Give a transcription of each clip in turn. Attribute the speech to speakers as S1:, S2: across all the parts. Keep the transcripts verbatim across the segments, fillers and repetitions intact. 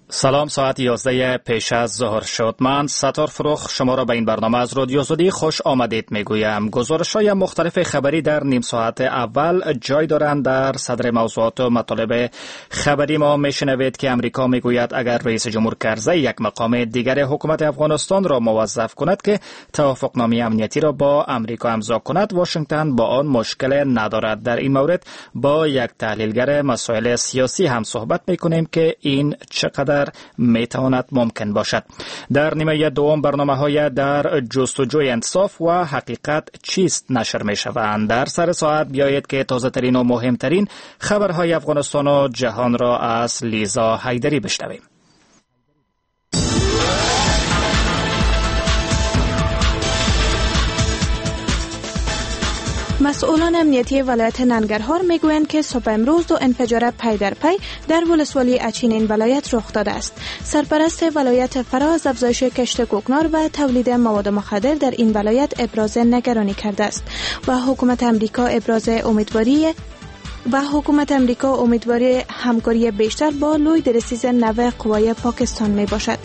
S1: سلام، ساعت یازده پیش از ظهر شد. من ستار فروخ شما را به این برنامه از رادیو زودی خوش آمدید میگویم. گزارش‌های مختلف خبری در نیم ساعت اول جای دارند. در صدر موضوعات و مطالب خبری ما میشنوید که امریکا میگوید اگر رئیس جمهور کرزی یک مقام دیگر حکومت افغانستان را موظف کند که توافقنامه امنیتی را با امریکا امضا کند، واشنگتن با آن مشکل ندارد. در این مورد با یک تحلیلگر مسائل سیاسی هم صحبت میکنیم که این چقدر میتواند ممکن باشد. در نیمه دوم برنامه‌های در جستجوی انصاف و حقیقت چیست نشر میشوند. در سر ساعت بیایید که تازه ترین و مهمترین خبرهای افغانستان و جهان را از لیزا حیدری بشنویم.
S2: مسئولان امنیتی ولایت ننگرهار میگویند که صبح امروز دو انفجار پی در پی در ولسوالی اچین این ولایت رخ داده است. سرپرست ولایت فرا از افزایش کشت کوکنار و تولید مواد مخدر در این ولایت ابراز نگرانی کرده است و حکومت امریکا ابراز امیدواری و حکومت امریکا امیدواری همکاری بیشتر با لوید رسیز نوع قوای پاکستان می باشد.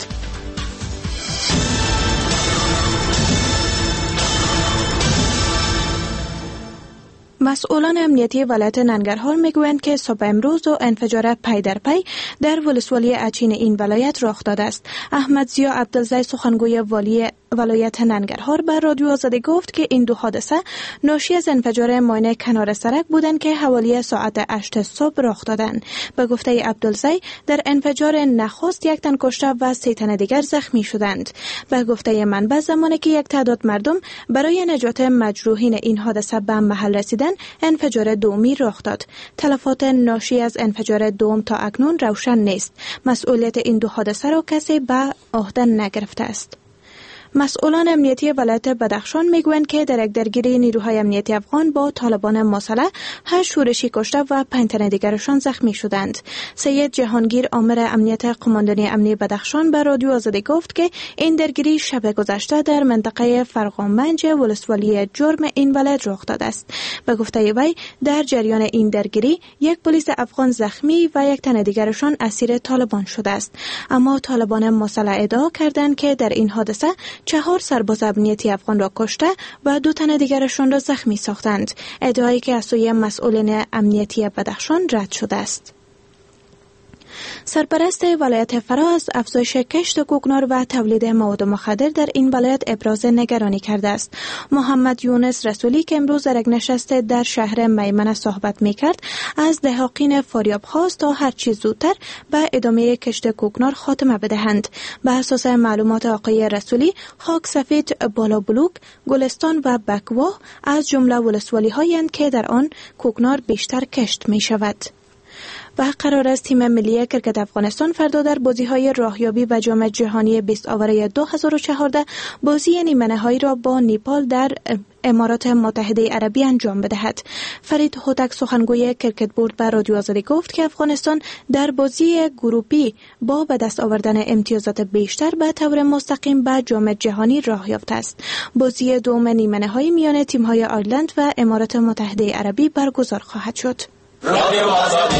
S2: مسئولان امنیتی ولایت ننگرهار میگویند که صبح امروز دو انفجار پی در پی در ولسوالی اچین این ولایت رخ داده است. احمد ضیا عبدالزی سخنگوی والی ولایت ننگرهار به رادیو آزادی گفت که این دو حادثه ناشی از انفجار ماین کنار سرک بودند که حوالی ساعت هشت صبح رخ دادند. به گفته عبدالزی در انفجار نخست یک تن کشته و سه تن دیگر زخمی شدند. به گفته منبع زمانی که یک تعداد مردم برای نجات مجروحین این حادثه به محل رسیدند، انفجار دومی رخ داد. تلفات ناشی از انفجار دوم تا اکنون روشن نیست. مسئولیت این دو حادثه را کسی به عهده نگرفته است. مسئولان امنیتی ولایت بدخشان میگویند که در یک درگیری نیروهای امنیتی افغان با طالبان مسلح هشت شورشی کشته و پنج تن دیگرشان زخمی شدند. سید جهانگیر آمر امنیت قماندانی امنی بدخشان به رادیو آزادی گفت که این درگیری شب گذشته در منطقه فرقانمنج ولسوالی جرم این ولایت رخ داده است. به گفته وی در جریان این درگیری یک پلیس افغان زخمی و یک تن دیگرشان اسیر طالبان شده است. اما طالبان مسلح ادعا کردند که در این حادثه چهار سرباز امنیتی افغان را کشته و دو تن دیگرشان را زخمی ساختند. ادعایی که از سوی مسئولین امنیتی بدخشان رد شده است. سرپرست ولایت فرا از افزایش کشت کوکنار و تولید مواد مخدر در این ولایت ابراز نگرانی کرده است. محمد یونس رسولی که امروز در یک نشست در شهر میمنه صحبت می‌کرد، از دهاقین فاریاب خواست تا هر چیز زودتر به ادامه کشت کوکنار خاتمه بدهند. به اساس معلومات آقای رسولی، خاک سفید، بالا بلوک، گلستان و بکواه از جمله ولسوالی‌هایی هستند که در آن کوکنار بیشتر کشت می‌شود. و قرار است تیم ملی کرکت افغانستان فردا در بازی‌های راهیابی و جام جهانی بیست آوره دو هزار و چهارده بازی نیمه‌نهایی را با نیپال در امارات متحده عربی انجام بدهد. فرید هوتک سخنگوی کرکت بورد به رادیو آزادی گفت که افغانستان در بازی گروپی با به دست آوردن امتیازات بیشتر به طور مستقیم به جام جهانی راه یافته است. بازی دوم نیمه‌نهایی میان تیم‌های آیرلند و امارات متحده عربی برگزار خواهد شد. رادیو آزادی.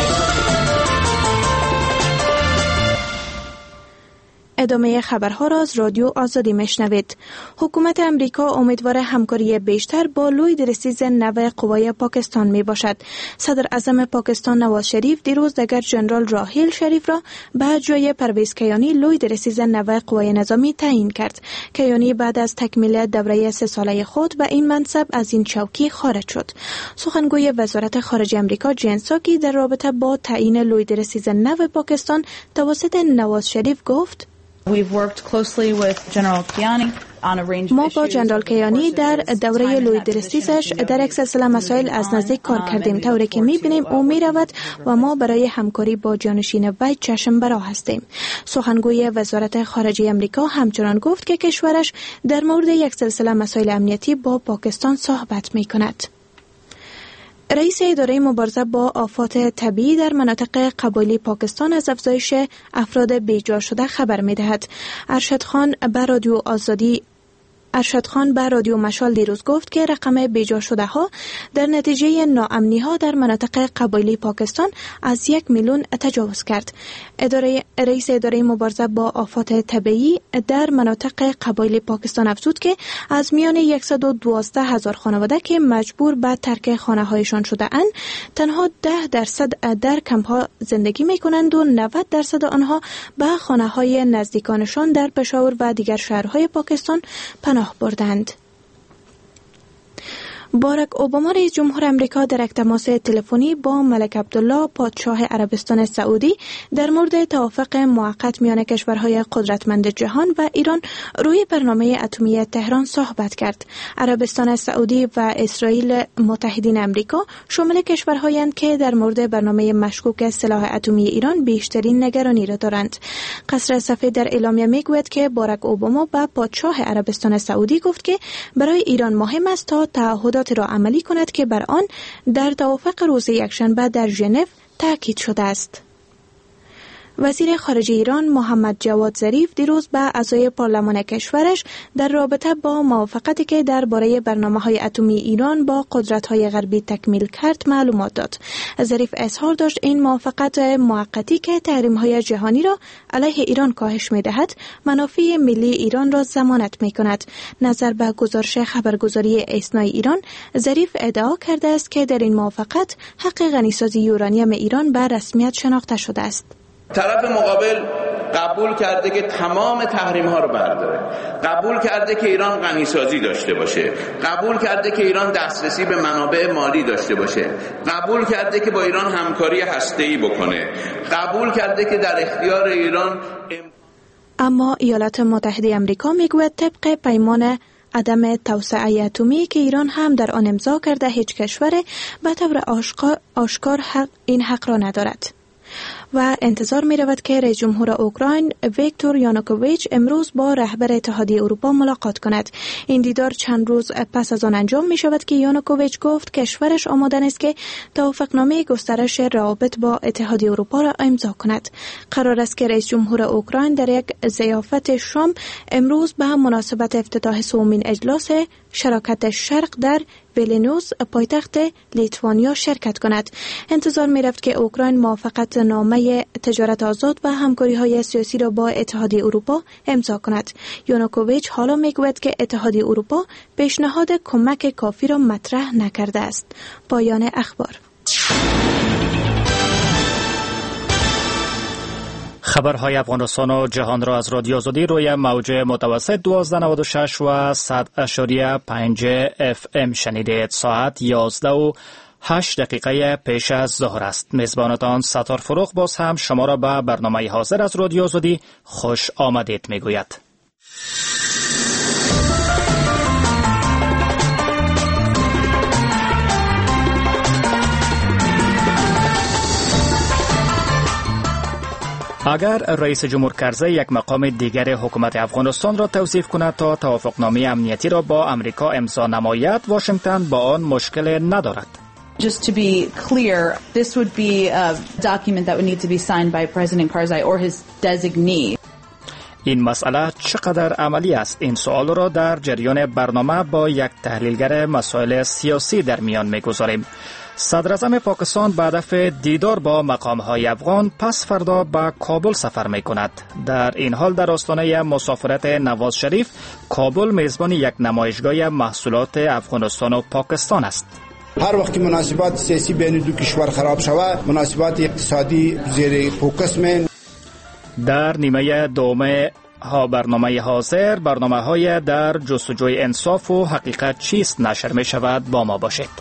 S2: ادامه خبرها را از رادیو آزادی میشنوید. حکومت امریکا امیدوار همکاری بیشتر با لوید رسیز نوع قوای پاکستان می باشد. صدر اعظم پاکستان نواز شریف دیروز دگر جنرال راحیل شریف را به جای پرویز کیانی لوید رسیز نوع قوای نظامی تعیین کرد. کیانی بعد از تکمیل دوره سه ساله خود به این منصب از این چوکی خارج شد. سخنگوی وزارت خارجه امریکا جین ساکی در رابطه با تعیین لوید رسیز نوع پاکستان توسط نواز شریف گفت: ما با جنرال کیانی در دوره لوید رسیزش در یک سلسله مسائل از نزدیک کار کردیم، طوری که می‌بینیم او می‌رود و ما برای همکاری با جانشین وی چشم به راه هستیم. سخنگوی وزارت خارجه امریکا همچنان گفت که کشورش در مورد یک سلسله مسائل امنیتی با پاکستان صحبت می‌کند. رئیس اداره مبارزه با آفات طبیعی در مناطق قبایلی پاکستان از افزایش افراد بیجا شده خبر می‌دهد. ارشد خان به رادیو آزادی ارشد خان به رادیو مشال دیروز گفت که رقم بیجا شده ها در نتیجه ناامنی ها در مناطق قبایلی پاکستان از یک میلیون تجاوز کرد. اداره رئیس اداره مبارزه با آفات طبیعی در مناطق قبایل پاکستان افزود که از میان صد و دوازده هزار خانواده که مجبور به ترک خانه هایشان شده اند، تنها ده درصد در کمپ ها زندگی می کنند و نود درصد آنها به خانه های نزدیکانشان در پشاور و دیگر شهرهای پاکستان پناه بردند. باراک اوباما رئیس جمهور امریکا در یک تماس تلفنی با ملک عبدالله پادشاه عربستان سعودی در مورد توافق موقت میان کشورهای قدرتمند جهان و ایران روی برنامه اتمی تهران صحبت کرد. عربستان سعودی و اسرائیل متحدین امریکا شامل کشورهایند که در مورد برنامه مشکوک سلاح اتمی ایران بیشترین نگرانی را دارند. قصر سفید در اعلامیه میگوید که باراک اوباما به پادشاه عربستان سعودی گفت که برای ایران مهم است تا تعهد را عملی کند که بر آن در توافق روز یکشنبه در ژنو تاکید شده است. وزیر خارجه ایران محمد جواد ظریف دیروز به اعضای پارلمان کشورش در رابطه با موافقتی که درباره برنامه‌های اتمی ایران با قدرت‌های غربی تکمیل کرد معلومات داد. ظریف اظهار داشت این موافقت موقتی که تحریم‌های جهانی را علیه ایران کاهش می‌دهد، منافع ملی ایران را ضمانت می‌کند. نظر به گزارش خبرگزاری اسنای ایران، ظریف ادعا کرده است که در این موافقت حق غنیسازی یورانیم ایران به رسمیت شناخته شده است.
S3: طرف مقابل قبول کرده که تمام تحریم ها رو برداره، قبول کرده که ایران غنیسازی داشته باشه، قبول کرده که ایران دسترسی به منابع مالی داشته باشه، قبول کرده که با ایران همکاری هسته‌ای بکنه، قبول کرده که در اختیار ایران ام...
S2: اما ایالات متحده آمریکا میگوید طبق پیمان عدم توسعه اتمی که ایران هم در آن امضا کرده، هیچ کشور به طور آشکار, آشکار حق این حق را ندارد. و انتظار می رود که رئیس جمهور اوکراین ویکتور یانوکوویچ امروز با رهبر اتحادیه اروپا ملاقات کند. این دیدار چند روز پس از آن انجام می شود که یانوکوویچ گفت کشورش آماده است که توافقنامه گسترش روابط با اتحادیه اروپا را امضا کند. قرار است که رئیس جمهور اوکراین در یک ضیافت شام امروز به مناسبت افتتاح سومین اجلاس شراکت شرق در ویلنیوس پایتخت لیتوانیا شرکت کند. انتظار می رفت که اوکراین موافقت نامه تجارت آزاد و همکاری های سیاسی را با اتحادیه اروپا امضا کند. یانوکوویچ حالا می گوید که اتحادیه اروپا پیشنهاد کمک کافی را مطرح نکرده است. پایان اخبار.
S1: خبرهای افغانستان و جهان را از رادیو آزادی روی موج متوسط دوازده نود و شش و صد اشاریه پنج اف ام شنیدید. ساعت یازده و هشت دقیقه پیش از ظهر است. میزبانتان ستار فروخ باز هم شما را به برنامه حاضر از رادیو آزادی خوش آمدید میگوید. اگر رئیس جمهور کرزی یک مقام دیگر حکومت افغانستان را توصیف کند تا توافقنامه امنیتی را با امریکا امضا نماید، واشنگتن با آن مشکل ندارد.
S4: Just to be clear, this would be a document that would need to be signed by President Karzai or his designee.
S1: این مسئله چقدر عملی است؟ این سوال را در جریان برنامه با یک تحلیلگر مسائل سیاسی در میان میگذاریم. صدر اعظم پاکستان به هدف دیدار با مقام‌های افغان پس فردا به کابل سفر می‌کند. در این حال در آستانه مسافرت نواز شریف، کابل میزبان یک نمایشگاه محصولات افغانستان و پاکستان است.
S5: هر وقت که مناسبات سیاسی بین دو کشور خراب شود، مناسبات اقتصادی زیر فوکس می.
S1: در نیمه دوم ها برنامه حاضر، برنامه های در جستجوی انصاف و حقیقت چیست نشر می شود. با ما باشید.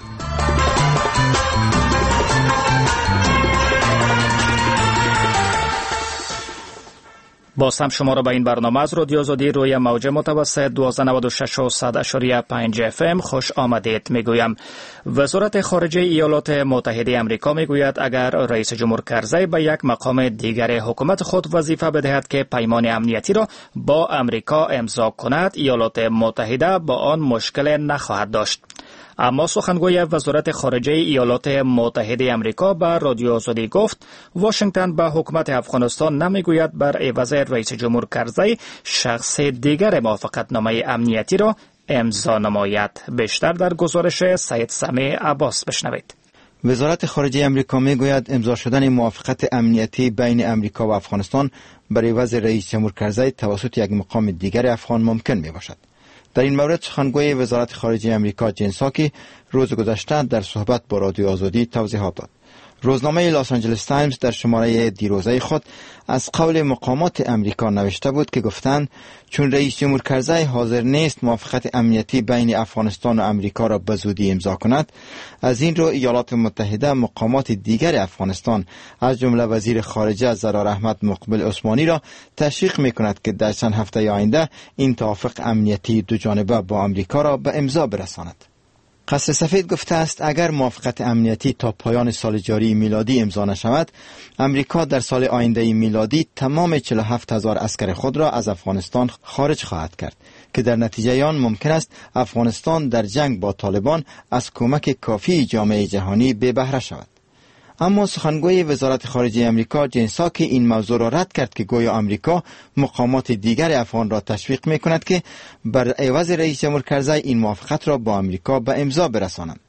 S1: باز هم شما را به این برنامه از رادیو آزادی روی موج متوسط دوازده نود و شش و صد اشاریه پنج اف ام خوش آمدید میگویم. وزارت خارجه ایالات متحده آمریکا میگوید اگر رئیس جمهور کرزی به یک مقام دیگر حکومت خود وظیفه بدهد که پیمان امنیتی را با امریکا امضا کند، ایالات متحده با آن مشکل نخواهد داشت. اما سخنگوی وزارت خارجه ایالات متحده آمریکا به رادیو آزادی گفت واشنگتن به حکومت افغانستان نمیگوید بر عوض رئیس جمهور کرزی شخص دیگر موافقتنامه امنیتی را امضا نماید. بیشتر در گزارش سید سمیع عباس بشنوید.
S6: وزارت خارجه امریکا میگوید امضا شدن موافقت امنیتی بین امریکا و افغانستان برای وضع رئیس جمهور کرزی توسط یک مقام دیگر افغان ممکن می باشد. در این مورد سخنگوی وزارت خارجه امریکا جین ساکی روز گذشته در صحبت با رادیو آزادی توضیحات داد. روزنامه لاس آنجلس تایمز در شماره دیروزه خود از قول مقامات امریکا نوشته بود که گفتند چون رئیس جمهور کرزی حاضر نیست موافقت امنیتی بین افغانستان و امریکا را به زودی امضا کند، از این رو ایالات متحده مقامات دیگر افغانستان از جمله وزیر خارجه زرار احمد مقبل عثمانی را تشویق می‌کند که در چند هفته آینده این توافق امنیتی دو جانبه با امریکا را به امضا برساند. قصر سفید گفته است اگر موافقت امنیتی تا پایان سال جاری میلادی امضا نشود، امریکا در سال آینده میلادی تمام چهل و هفت هزار عسکر خود را از افغانستان خارج خواهد کرد که در نتیجه آن ممکن است افغانستان در جنگ با طالبان از کمک کافی جامعه جهانی بی بهره شود. اما سخنگوی وزارت خارجه امریکا جین ساکی این موضوع را رد کرد که گویا امریکا مقامات دیگر افغان را تشویق می‌کند که بر عوض رئیس جمهور کرزی این موافقت را با امریکا به امضا برسانند.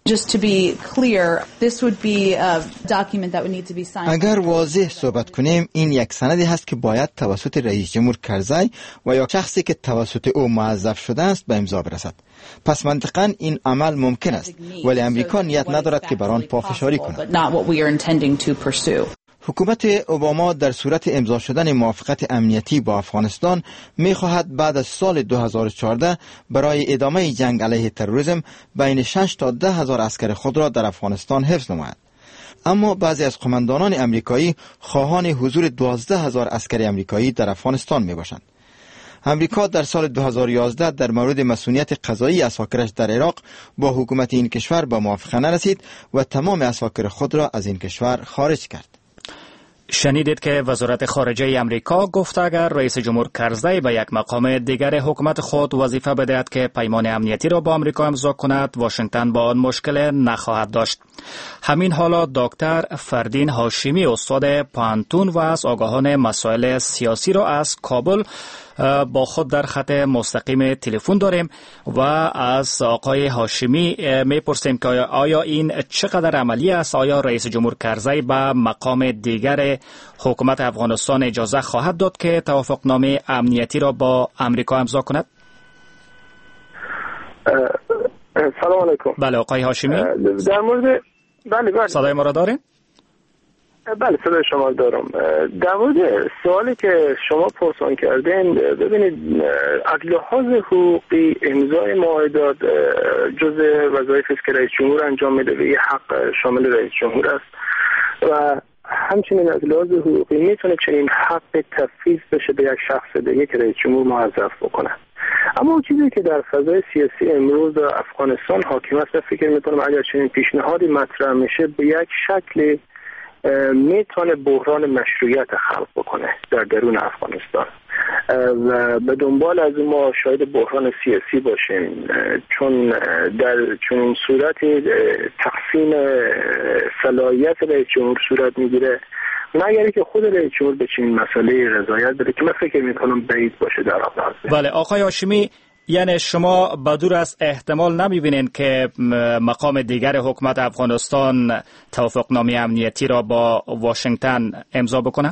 S6: اگر واضح صحبت کنیم، این یک سندی هست که باید توسط رئیس جمهور کرزی و یا شخصی که توسط او موظف شده است به امضا برسد. پس منطقاً این عمل ممکن است، ولی امریکا نیت ندارد که بر آن پافشاری کند. حکومت اوباما در صورت امضا شدن موافقت امنیتی با افغانستان می‌خواهد بعد از سال دو هزار و چهارده برای ادامه جنگ علیه تروریسم بین شش تا ده هزار عسکر خود را در افغانستان حفظ نماید. اما بعضی از قماندانان امریکایی خواهان حضور دوازده هزار عسکر امریکایی در افغانستان میباشند. امریکا در سال دو هزار و یازده در مورد مسئولیت قضایی اساکرش در عراق با حکومت این کشور به موافقه نرسید و تمام اساکر خود را از این کشور خارج کرد.
S1: شنیدید که وزارت خارجه امریکا گفت اگر رئیس جمهور کرزی به یک مقام دیگر حکومت خود وظیفه بدهد که پیمان امنیتی را با امریکا امضا کند، واشنگتن با آن مشکل نخواهد داشت. همین حالا دکتر فردین هاشمی استاد پانتون و از آگاهان مسائل سیاسی را از کابل با خود در خط مستقیم تلفن داریم و از آقای هاشمی میپرسیم که آیا این چقدر عملی است؟ آیا رئیس جمهور کرزی به مقام دیگر حکومت افغانستان اجازه خواهد داد که توافقنامه امنیتی را با امریکا امضا کند؟
S7: سلام علیکم.
S1: بله آقای هاشمی،
S7: در مورد بله بله
S1: صدای ما را دارین؟
S7: بله صدای شما دارم. در مورد سوالی که شما پرسان کردین، ببینید از لحاظ حقوقی امضای معاهدات جزء وظایفی است که رئیس جمهور انجام میده و یه حق شامل رئیس جمهور است و همچنین از لحاظ حقوقی میتونه چنین حق تفویض بشه به یک شخص دیگه که رئیس جمهور موظف بکنه. اما اون چیزی که در فضای سیاسی امروز افغانستان حاکم است، فکر میکنم اگر چنین پیشنهادی مطرح میشه به یک شکل میتونه بحران مشروعیت خلق بکنه در درون افغانستان و به دنبال از ما شاید بحران سیاسی باشیم، چون در چون صورت تقسیم صلاحیت رئیس جمهور صورت میگیره مگر که خود رئیس جمهور به چنین مسئله رضایت بده که من فکر میکنم بعید باشه در آغاز.
S1: بله آقای هاشمی، یعنی شما بدور از احتمال نمیبینین که مقام دیگر حکومت افغانستان توافقنامه امنیتی را با واشنگتن امضا بکنه؟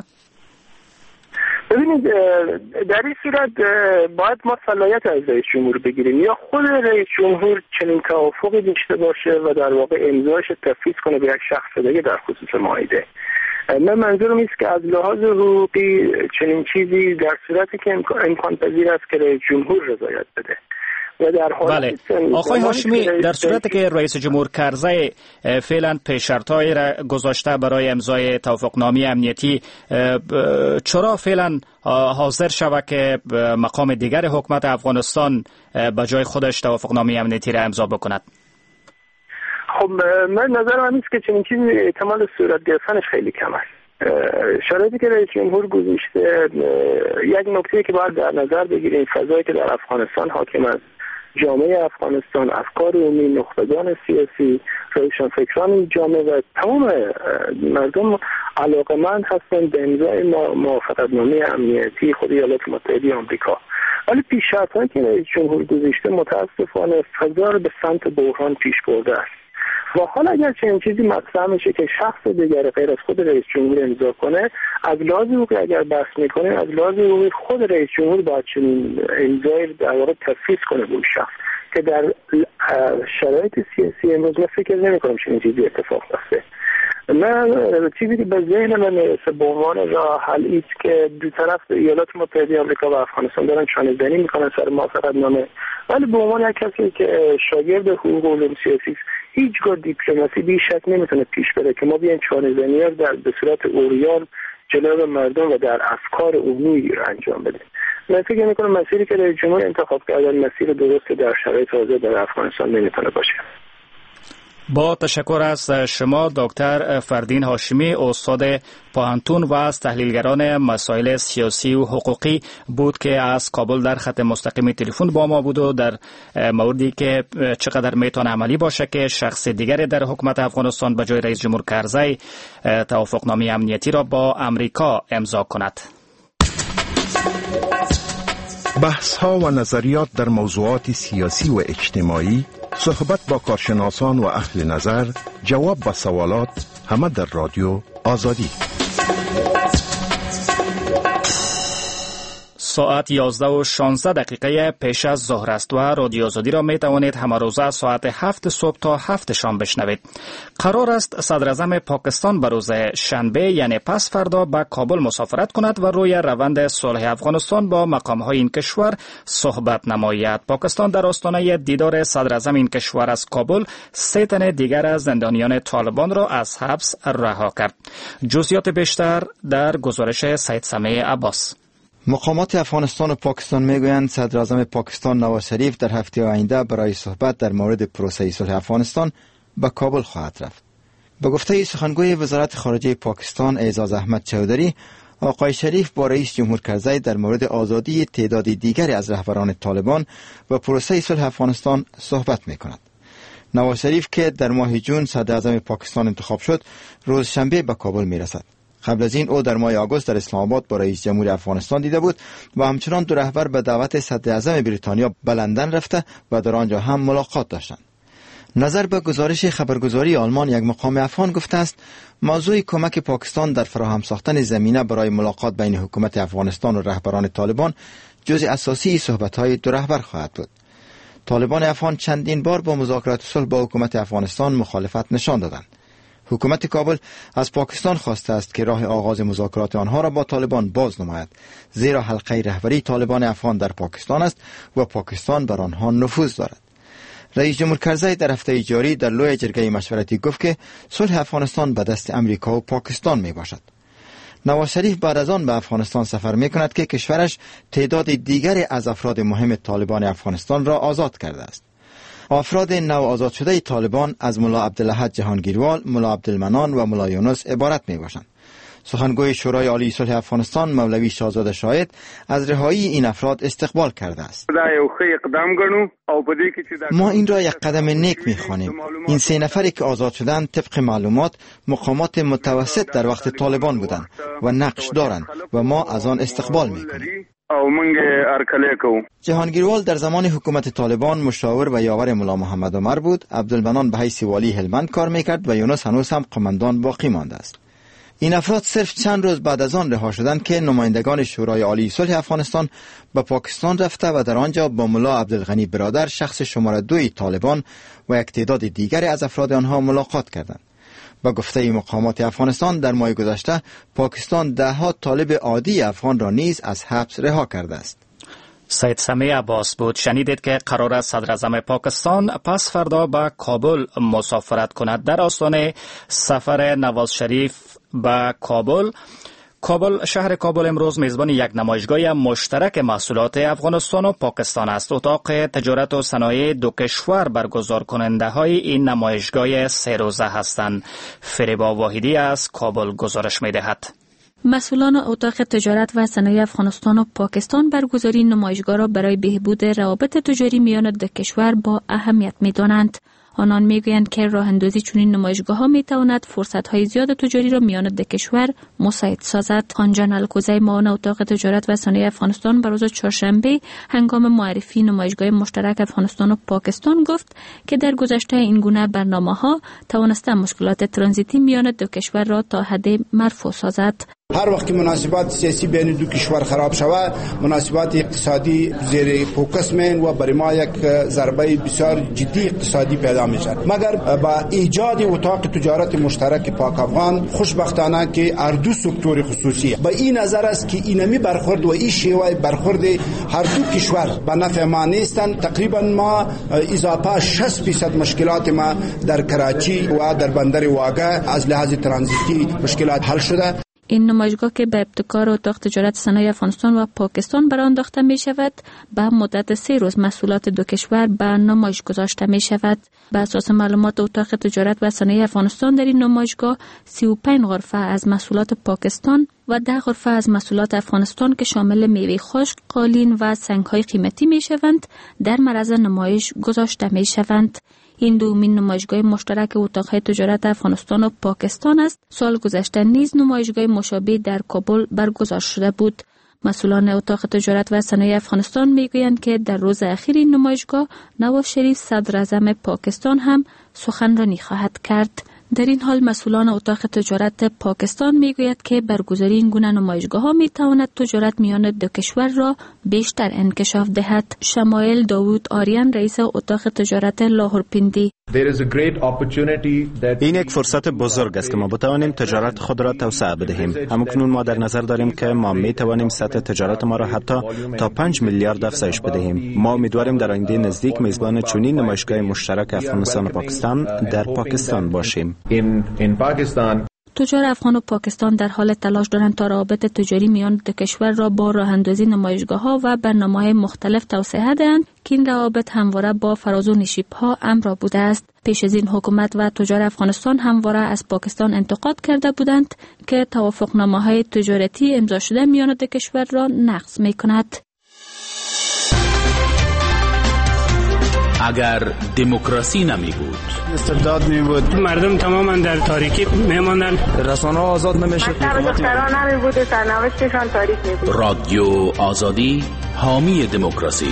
S7: ببینید در این صورت باید ما صلاحیت از رئیس جمهور بگیریم یا خود رئیس جمهور چنین توافقی داشته باشه و در واقع امضاش تفویض کنه به یک شخص دیگه در خصوص معاهده. من منظورم است که از لحاظ حقوقی چنین چیزی در صورتی که امکان پذیر است که رئیس جمهور رضایت بده.
S1: بله آقای هاشمی، در صورتی که رئیس جمهور کرزی فعلا پیش‌شرط‌هایی را گذاشته برای امضای توافقنامه امنیتی، چرا فعلا حاضر شود که مقام دیگر حکومت افغانستان به جای خودش توافقنامه امنیتی را امضا بکند؟
S7: خب من نظرم این است که چنین چیزی احتمال صورت گرفتنش خیلی کم است. شرایطی که رئیس جمهور گذاشته، یک نکته که باید در نظر بگیریم، فضایی که در افغانستان حاکم است، جامعه افغانستان، افکار عمومی، نخبگان سیاسی، روشنفکران جامعه و تمام مردم علاقمند هستند به امضای موافقتنامه امنیتی خود ایالات متحده آمریکا. ولی پیش شرط‌هایی که رئیس جمهور گذاشته متاسفانه فضا رو به سمت بحران پیش برده است و حالا اگر چنین چیزی مطرح میشه که شخص دیگر غیر از خود رئیس جمهور امضا کنه، از لحاظ حقوقی اگر بحث میکنه، از لحاظ حقوقی خود رئیس جمهور باید چنین امضای در واقع تفویض کنه به اون شخص که در شرایط سیاسی امروز من فکر نمی‌کنم چنین چیزی اتفاق بیفته. من چیزی که به ذهن من میرسه به عنوان راه حل است که دو طرف ایالات متحده آمریکا و افغانستان دارن چانه‌زنی میکنن سر موافقتنامه، ولی به عنوان یک کسی که شاگرد حقوق و علوم سیاسی است، هیچگاه دیپلماسی بی شک نمیتونه پیش بره که ما بیایم چانه‌زنی رو در به صورت اوریان جلوی مردم و در افکار عمومی انجام بدیم. من فکر میکنم مسیری که رئیس جمهور انتخاب کردن مسیر درستی در شرایط حاضر در افغانستان نمیتونه باشه.
S1: با تشکر از شما دکتر فردین هاشمی، استاد پوهنتون و از تحلیلگران مسائل سیاسی و حقوقی بود که از کابل در خط مستقیم تلفن با ما بود و در موردی که چقدر میتونه عملی باشه که شخص دیگری در حکومت افغانستان به جای رئیس جمهور کرزی توافقنامه امنیتی را با امریکا امضا کند.
S8: بحث ها و نظریات در موضوعات سیاسی و اجتماعی، صحبت با کارشناسان و اهل نظر، جواب به سوالات، همه در رادیو آزادی.
S1: ساعت یازده و شانزده دقیقه پیش از ظهر است و رادیو آزادی را می توانید همه روزه ساعت هفت صبح تا هفت شام بشنوید. قرار است صدر اعظم پاکستان به روز شنبه یعنی پس فردا به کابل مسافرت کند و روی روند صلح افغانستان با مقام‌های این کشور صحبت نماید. پاکستان در آستانه دیدار صدر اعظم این کشور از کابل سه تن دیگر از زندانیان طالبان را از حبس رها کرد. جزئیات بیشتر در گزارش سید سمیع عباس.
S6: مقامات افغانستان و پاکستان میگویند صدر اعظم پاکستان نواز شریف در هفته آینده برای صحبت در مورد پروسه صلح افغانستان به کابل خواهد رفت. به گفته سخنگوی وزارت خارجه پاکستان اعزاز احمد چودری، آقای شریف با رئیس جمهور کرزی در مورد آزادی تعداد دیگری از رهبران طالبان و پروسه صلح افغانستان صحبت میکند. نواز شریف که در ماه جون صدر اعظم پاکستان انتخاب شد، روز شنبه به کابل میرسد. قبل از این او در ماه آگوست در اسلام آباد با رئیس جمهور افغانستان دیده بود و همچنان دو رهبر به دعوت صدر اعظم بریتانیا به لندن رفته و در آنجا هم ملاقات داشتند. نظر به گزارش خبرگزاری آلمان، یک مقام افغان گفته است موضوع کمک پاکستان در فراهم ساختن زمینه برای ملاقات بین حکومت افغانستان و رهبران طالبان جزء اساسی صحبت‌های دو رهبر خواهد بود. طالبان افغان چندین بار با مذاکرات صلح با حکومت افغانستان مخالفت نشان دادند. حکومت کابل از پاکستان خواسته است که راه آغاز مذاکرات آنها را با طالبان باز نماید، زیرا حلقه رهبری طالبان افغان در پاکستان است و پاکستان بر آنها نفوذ دارد. رئیس جمهور کرزی در هفته جاری در لوی جرگه مشورتی گفت که صلح افغانستان به دست امریکا و پاکستان می باشد. نواز شریف بعد از آن به افغانستان سفر می کند که کشورش تعداد دیگری از افراد مهم طالبان افغانستان را آزاد کرده است. افراد نو آزاد شده طالبان از ملا عبدالاحد جهانگیروال، ملا عبدالمنان و ملا یونس عبارت می باشند. سخنگوی شورای عالی صلح افغانستان مولوی شاهزاده شاهد از رهایی این افراد استقبال کرده است. ما این را یک قدم نیک می خوانیم. این سه نفری که آزاد شدند طبق معلومات مقامات متوسط در وقت طالبان بودند و نقش دارند و ما از آن استقبال می کنیم. جهانگیروال در زمان حکومت طالبان مشاور و یاور ملا محمد عمر بود. عبدالمنان به حیث والی هلمند کار میکرد و یونس هنوز هم قماندان باقی مانده است. این افراد صرف چند روز بعد از آن رها شدند که نمایندگان شورای عالی صلح افغانستان به پاکستان رفته و در آنجا با ملا عبدالغنی برادر شخص شماره دوی طالبان و یک تعداد دیگری از افراد آنها ملاقات کردند. با گفته مقامات افغانستان در ماه گذشته پاکستان ده ها طالب عادی افغان را نیز از حبس رها کرده است.
S1: سید سمیع عباس بود. شنیدید که قرار است صدر اعظم پاکستان پس فردا به کابل مسافرت کند. در آستانه سفر نواز شریف به کابل، کابل شهر کابل امروز میزبان یک نمایشگاه مشترک محصولات افغانستان و پاکستان است. اتاق تجارت و صنایع دو کشور برگزار کننده های این نمایشگاه سه روزه هستند. فریبا واحدی از کابل گزارش میدهد.
S9: مسئولان اتاق تجارت و صنایع افغانستان و پاکستان برگزاری نمایشگاه را برای بهبود روابط تجاری میان دو کشور با اهمیت می‌دانند. آنان میگویند که راه اندازی چنین نمایشگاه‌ها میتواند فرصت‌های زیاد تجاری را میان دو کشور مساعد سازد. خانجان الکوزی، معاون اتاق تجارت و صنایع افغانستان، بر روز چهارشنبه هنگام معرفی نمایشگاه مشترک افغانستان و پاکستان گفت که در گذشته این گونه برنامه‌ها توانسته مشکلات ترانزیتی میان دو کشور را تا حد مرفوع سازد.
S5: هر وقت که مناسبات سیاسی بین دو کشور خراب شود، مناسبات اقتصادی زیر فوکس می‌اند و برای ما یک ضربه بسیار جدی اقتصادی پیدا می‌شود. مگر با ایجاد اتاق تجارت مشترک پاک افغان، خوشبختانه که هر دو سکتور خصوصی به این نظر است که اینمی برخورد و این شیوه برخورد هر دو کشور به نفع ما نیستند. تقریبا ما اضافه شصت درصد مشکلات ما در کراچی و در بندر واگه از لحاظ ترانزیتی مشکلات حل شده.
S9: این نمایشگاه که به ابتکار اتاق تجارت صنایع افغانستان و پاکستان برانداخته می شود، به مدت سه روز محصولات دو کشور به نمایش گذاشته می شود. به اساس معلومات اتاق تجارت و صنایع افغانستان، در این نمایشگاه سی و پنج غرفه از محصولات پاکستان و ده غرفه از محصولات افغانستان که شامل میوه خشک، قالین و سنگ‌های قیمتی می شوند، در معرض نمایش گذاشته می شوند. این دومین نمایشگاه مشترک اتاق‌های تجارت افغانستان و پاکستان است. سال گذشته نیز نمایشگاه مشابه در کابل برگزار شده بود. مسئولان اتاق تجارت و صنایع افغانستان میگویند که در روز اخیر این نمایشگاه نواز شریف صدر اعظم پاکستان هم سخنرانی خواهد کرد. در این حال مسئولان اتاق تجارت پاکستان میگوید که برگزاری این گونه نمایشگاه‌ها میتواند تجارت میان دو کشور را بیشتر انکشاف دهد. شمایل داوود آریان، رئیس اتاق تجارت لاهورپیندی:
S10: این یک فرصت بزرگ است که ما بتوانیم تجارت خود را توسعه بدهیم. همکنون ما در نظر داریم که ما می توانیم سطح تجارت ما را حتی تا پنج میلیارد افزایش بدهیم. ما امیدواریم در آینده نزدیک میزبان چنین نمایشگاه مشترک افغانستان و پاکستان در پاکستان باشیم.
S9: تجار افغان و پاکستان در حال تلاش دارند تا روابط تجاری میان دو کشور را با راه اندازی نمایشگاه‌ها و برنامه‌های مختلف توسعه دهند که این روابط همواره با فراز و نشیب‌ها همراه بوده است. پیش از این حکومت و تجار افغانستان همواره از پاکستان انتقاد کرده بودند که توافقنامه‌های تجارتی امضا شده میان دو کشور را نقض می‌کند.
S11: اگر دموکراسی نمی بود،
S12: استبداد می بود، مردم تماما در تاریکی می ماندن،
S13: رسانه‌ها آزاد نمیشد،
S14: دختران نمی بود، سرنوشتشان تاریک می بود.
S11: رادیو آزادی حامی دموکراسی.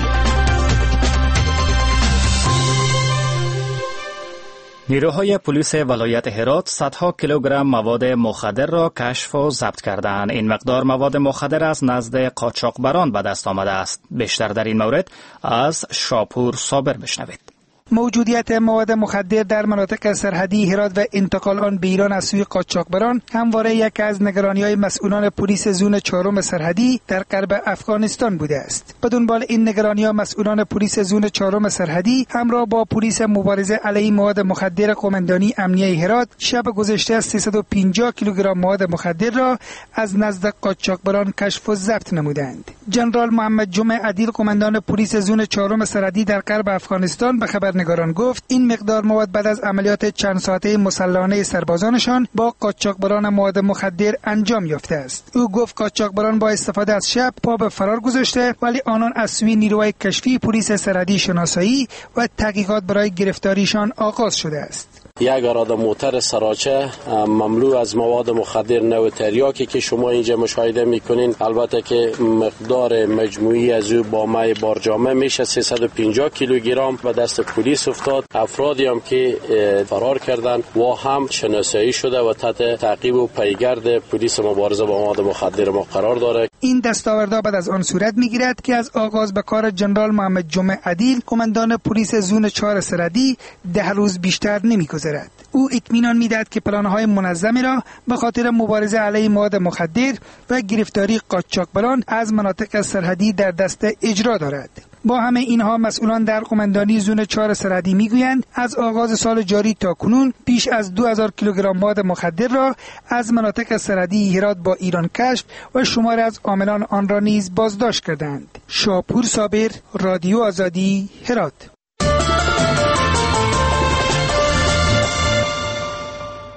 S1: نیروهای پلیس ولایت هرات صدها کیلوگرم مواد مخدر را کشف و ضبط کردند. این مقدار مواد مخدر از نزد قاچاقبران به دست آمده است. بیشتر در این مورد از شاپور صابر بشنوید.
S15: موجودیت مواد مخدر در مناطق سرحدی هرات و انتقال آن به ایران از سوی قاچاقبران همواره یک از نگرانی‌های مسئولان پلیس زون چهارم سرحدی در غرب افغانستان بوده است. به دنبال این نگرانی‌ها مسئولان پلیس زون چهارم سرحدی همراه با پلیس مبارزه علیه مواد مخدر قماندانی امنیه هرات شب گذشته از سیصد و پنجاه کیلوگرم مواد مخدر را از نزد قاچاقبران کشف و ضبط نمودند. جنرال محمد جمعه عدیل، قماندان پلیس زون چهارم سرحدی در غرب افغانستان، به خبر نگاران گفت این مقدار مواد بعد از عملیات چند ساعته مسلحانه سربازانشان با قاچاقبران مواد مخدر انجام یافته است. او گفت قاچاقبران با استفاده از شب پا به فرار گذاشته، ولی آنان از سوی نیروهای کشفی پلیس سرحدی شناسایی و تحقیقات برای گرفتاریشان آغاز شده است.
S16: یک اراده موتر سراچه مملو از مواد مخدر نوع تریاکی که شما اینجا مشاهده میکنین، البته که مقدار مجموعی از او با مای بارجامه میشه سیصد و پنجاه کیلوگرم به دست پلیس افتاد. افرادی هم که فرار کردند و هم شناسایی شده و تحت تعقیب و پیگرد پلیس مبارزه با مواد مخدر ما قرار داره.
S15: این دستاوردها بعد از آن صورت میگیرد که از آغاز به کار جنرال محمد جمعه عدیل، قماندان پلیس زون چهار سرحدی، ده روز بیشتر نمیگذرد. او اطمینان میدهد که پلان‌های منظمی را به خاطر مبارزه علیه مواد مخدر و گرفتاری قاچاقبران از مناطق سرحدی در دست اجرا دارد. با همه اینها مسئولان در قماندانی زون چهار سرحدی میگویند از آغاز سال جاری تا کنون بیش از دو هزار کیلوگرم مواد مخدر را از مناطق سرحدی هرات با ایران کشف و شمار از عاملان آن را نیز بازداشت کردند. شاپور صابر، رادیو آزادی، هرات.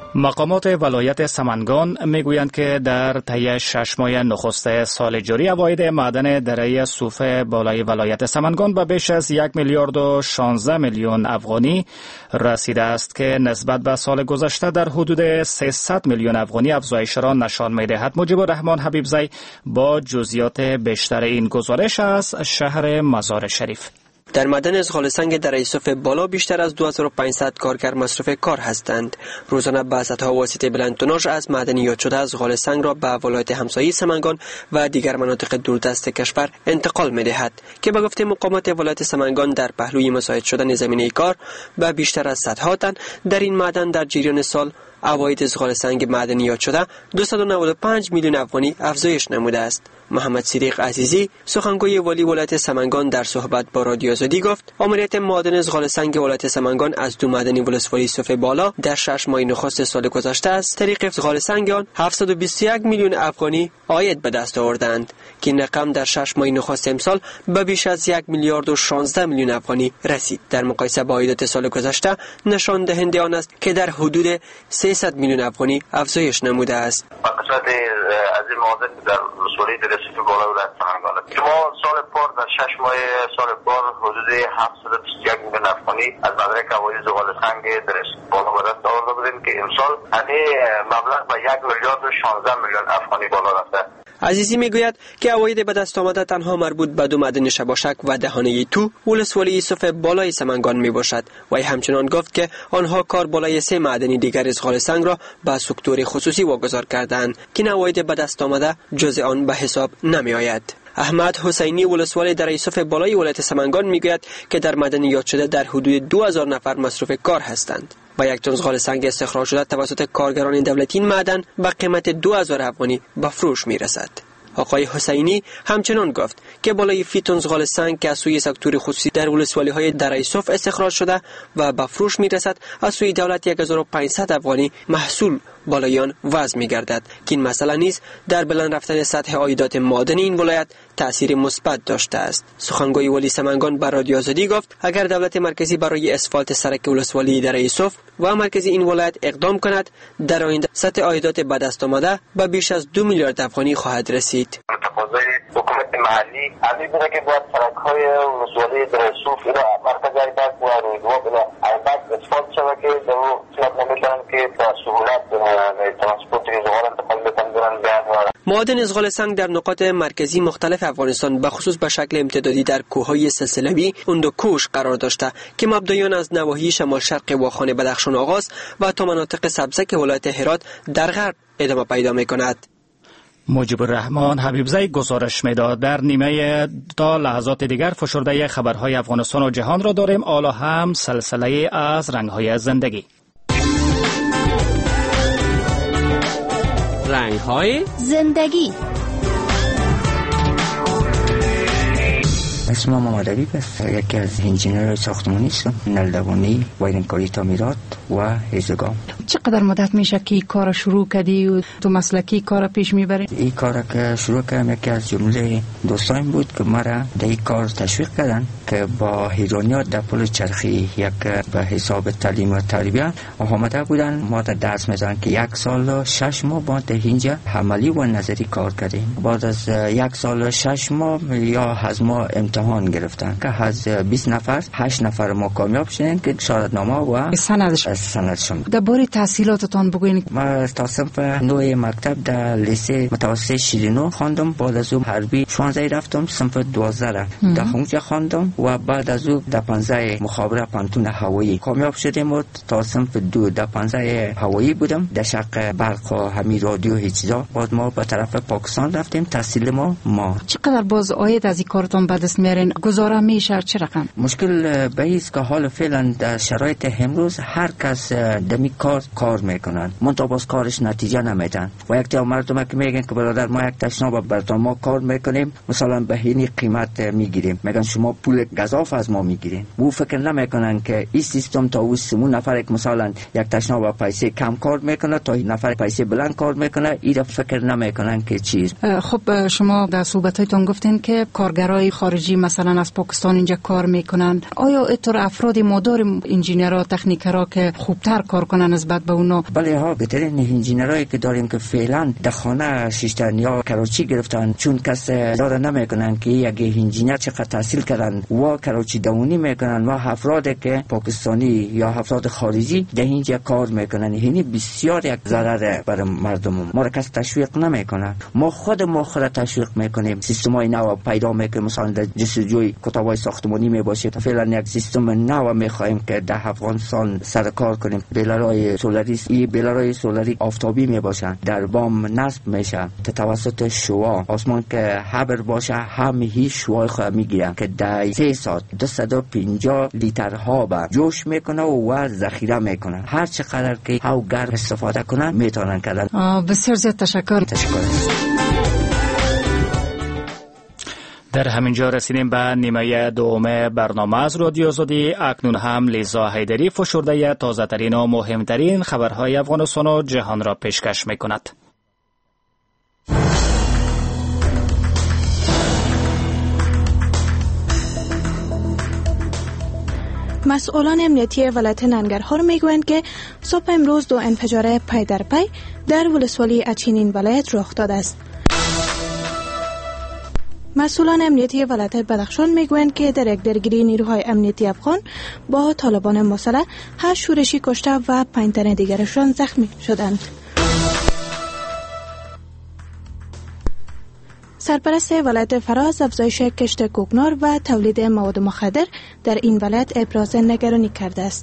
S1: مقامات ولایت سمنگان میگویند که در طی شش ماه نخست سال جاری عواید معدن دره صوف بالای ولایت سمنگان به بیش از یک میلیارد و شانزده میلیون افغانی رسیده است که نسبت به سال گذشته در حدود سیصد میلیون افغانی افزایش را نشان می‌دهد. مجیب الرحمن حبیبزی با جزئیات بیشتر این گزارش از شهر مزار شریف.
S13: در معدن ازغال سنگ دره صوف بالا بیشتر از دو هزار و پانصد کارگر مصروف کار هستند. روزانه به صدها واسطه بلند توناژ از معدنیات شده ازغال سنگ را به ولایت همسایه سمنگان و دیگر مناطق دوردست کشور انتقال می‌دهد که به گفته مقامات ولایت سمنگان در پهلوی مساعد شدن زمینه کار به بیشتر از صدها تن در این معدن در جریان سال عواید ازغال سنگ معدنیات شده دویست و نود و پنج میلیون افغانی افزایش نموده است. محمد صدیق عزیزی سخنگوی والی ولایت سمنگان در صحبت با رادیو آزادی گفت عملیات معادن ازغال سنگ ولایت سمنگان از دو معدنی ولسوالی صوف بالا در شش ماه نخست سال گذشته است طریق ازغال سنگ آن هفتصد و بیست و یک میلیون افغانی عاید به دست آوردند که این رقم در شش ماه نخست امسال به بیش از یک میلیارد و شانزده میلیون افغانی رسید. در مقایسه با عایدات سال گذشته نشان دهنده آن است که در حدود سیصد میلیون افغانی افزایش نموده است.
S17: مقصد از این معادن در ولسوالی در صوف بالا ولایت سمنگان شما سال پار در شش ماه سال پار حدود هفتصد و بیست و یک میلیون افغانی از مدرک عواید ازغال سنگ در بالا به دست آورده بودیم که امسال این مبلغ به یک میلیارد و شانزده میلیون افغانی بالا رفته.
S13: عزیزی میگوید که عواید به دست آمده تنها مربوط به دو معدن شباشک و دهانه تو ولسوالی صوف بالای سمنگان می باشد و همچنان گفت که آنها کار بالای سه معدنی دیگر ازغال سنگ را به سکتور خصوصی واگذار کردند که عواید به دست آمده جز آن به حساب نمی آید. احمد حسینی ولسوالی دره صوف بالای ولایت سمنگان میگوید که در معدنیات شده در حدود دو هزار نفر مصروف کار هستند و یک تن ازغال سنگ استخراج شده توسط کارگران دولتی این معدن به قیمت دو هزار افغانی به فروش میرسد. آقای حسینی همچنان گفت که بالای فی تن ازغال سنگ که از سوی سکتور خصوصی در ولسوالی های دره صوف استخراج شده و به فروش میرسد از سوی دولت یک هزار و پانصد افغانی محصول بالای آن وضع میگردد که این مسئله نیز در بلند رفتن سطح عایدات معادنی این ولایت تأثیر مثبت داشته است. سخنگوی والی سمنگان بر رادیو آزادی گفت اگر دولت مرکزی برای اسفالت سرک ولسوالی دره صوف و مرکزی این ولایت اقدام کند در آینده سطح عایدات به دست آمده به بیش از دو میلیارد افغانی خواهد رسید.
S17: تقاضای حکومت محلی از این بوده که باید سرک‌های ولسوالی دره صوف را مرکز ایبک و رویدوا بلا ایبک اسفالت شود که در او صورت نمی‌کنند که با سهولت ترانسپورت ازغال انتقال بکنند بیان.
S13: معادن ازغال سنگ در نقاط مرکزی مختلف افغانستان به خصوص به شکل امتدادی در کوههای سلسله‌ای اندوکوش قرار داشته که مبدایان از نواحی شمال شرق واخان بدخشان آغاز و تا مناطق سبزک ولایت هرات در غرب ادامه پیدا می‌کند.
S1: مجیب الرحمن حبیبزی گزارش میداد. در نیمه تا لحظات دیگر فشرده خبرهای افغانستان و جهان را داریم. حالا هم سلسله از رنگ‌های زندگی.
S18: رنگ‌های زندگی.
S19: اسمم محمد عبیب است. یکی از انجینر ساختمانی هستم. نلدوانی، وایرنگکاری تعمیرات و هیزگام.
S20: چقدر مدت میشه که کار شروع کردی و تو مسلکی کار پیش میبری؟
S19: این کار که شروع کردم یکی از جمله دوستان بود که مرا در این کار تشویق کردن که با ایرانیات در پل چرخی یک به حساب تعلیم و تربیت آمده بودن. ما در درس میزنن که یک سال و شش ماه با اینجا عملی و نظری کار کردیم. بعد از یک سال و شش ماه یا از ما امتحان گرفتن که از بیست نفر هشت نفر ما کامیاب شدیم که شهادتنامه و
S20: سندش
S19: سندشون.
S20: درباره تحصیلاتتان بگوین.
S19: ما تا صنف نوع مکتب در لیسه متوسط شیرینو خواندم. بعد از اون حربی شانزده رفتم صنف دوازده در اونجا خواندم و بعد از اون در پانزده مخابره پانتون هوایی کامیاب شدیم و تا صنف دو در پانزده هوایی بودم در شق برق و همین رادیو هیچ چیزا. بعد ما به طرف پاکستان رفتیم. تحصیل ما ما
S20: چقدر باز عاید از این کارتون به دست میارین؟ گزاره میشه چه رقم؟
S19: مشکل به ایست که حال فعلا در شرایط امروز هر کس دمی کار کار میکنن منتها باز کارش نتیجه نمیدن و یک تا مردم که میگن که برادر ما یک تشناب براتون ما کار میکنیم مثلا به این قیمت میگیریم، میگن شما پول گزاف از ما میگیرین. او فکر نمیکنن که این سیستم تا او سمون نفر که مثلا یک تشناب پیسه کم کار میکنه تا این نفر پیسه بلند کار میکنه این فکر نمیکنن که چیز.
S20: خب شما در صحبتاتون گفتین که کارگرای خارجی مثلا از پاکستان اینجا کار میکنن، آیا اینطور افراد ما داریم انجینرها تکنیکرها که خوبتر کار کنن نسبت به اونا؟
S19: بله ها، بهترین انجینرایی که داریم که فعلا در خانه شیشتن یا کراچی گرفتن، چون کس داره نمیکنن که یک انجینر چقدر تحصیل کردن و کراچی دونی میکنن و افرادی که پاکستانی یا افراد خارجی در اینجا کار میکنن. یعنی بسیار یک ضرر برای مردم. ما را کس تشویق نمیکنه، ما خود ما خود تشویق میکنیم. سیستمای نو پیدا میکنیم، مثلا در جستجوی کتابای ساختمانی میباشه. فعلا یک سیستم نو میخوایم که در افغانستان سر کار کنیم. بیلرهای سولاری، این بیلرهای سولاری آفتابی میباشن، در بام نصب میشه توسط شعاع آسمان که حبر باشه، همه هیچ شعاع خواهد میگیرن که در سه ساعت دویست و پنجاه لیتر آب جوش میکنه و ذخیره میکنه. هر چقدر که هوا گرم استفاده کنن میتونن کردن.
S20: بسیار زیاد تشکر.
S19: تشکر.
S1: در همین جا رسیدیم به نیمه دوم برنامه از رادیو آزادی. اکنون هم لیزا حیدری فشرده تازه ترین و مهمترین خبرهای افغانستان و جهان را پیشکش میکند.
S2: مسئولان امنیتی ولایت ننگرهار میگویند که صبح امروز دو انفجار پی در پی در ولسوالی اچین ولایت رخ داده است. مسئولان امنیتی ولایت بدخشان میگویند که در یک درگیری نیروهای امنیتی افغان با طالبان مسلح هشت شورشی کشته و پنج تن دیگرشان زخمی شدند. سرپرست ولایت فراز افزایش کشت کوکنار و تولید مواد مخدر در این ولایت ابراز نگرانی کرده است.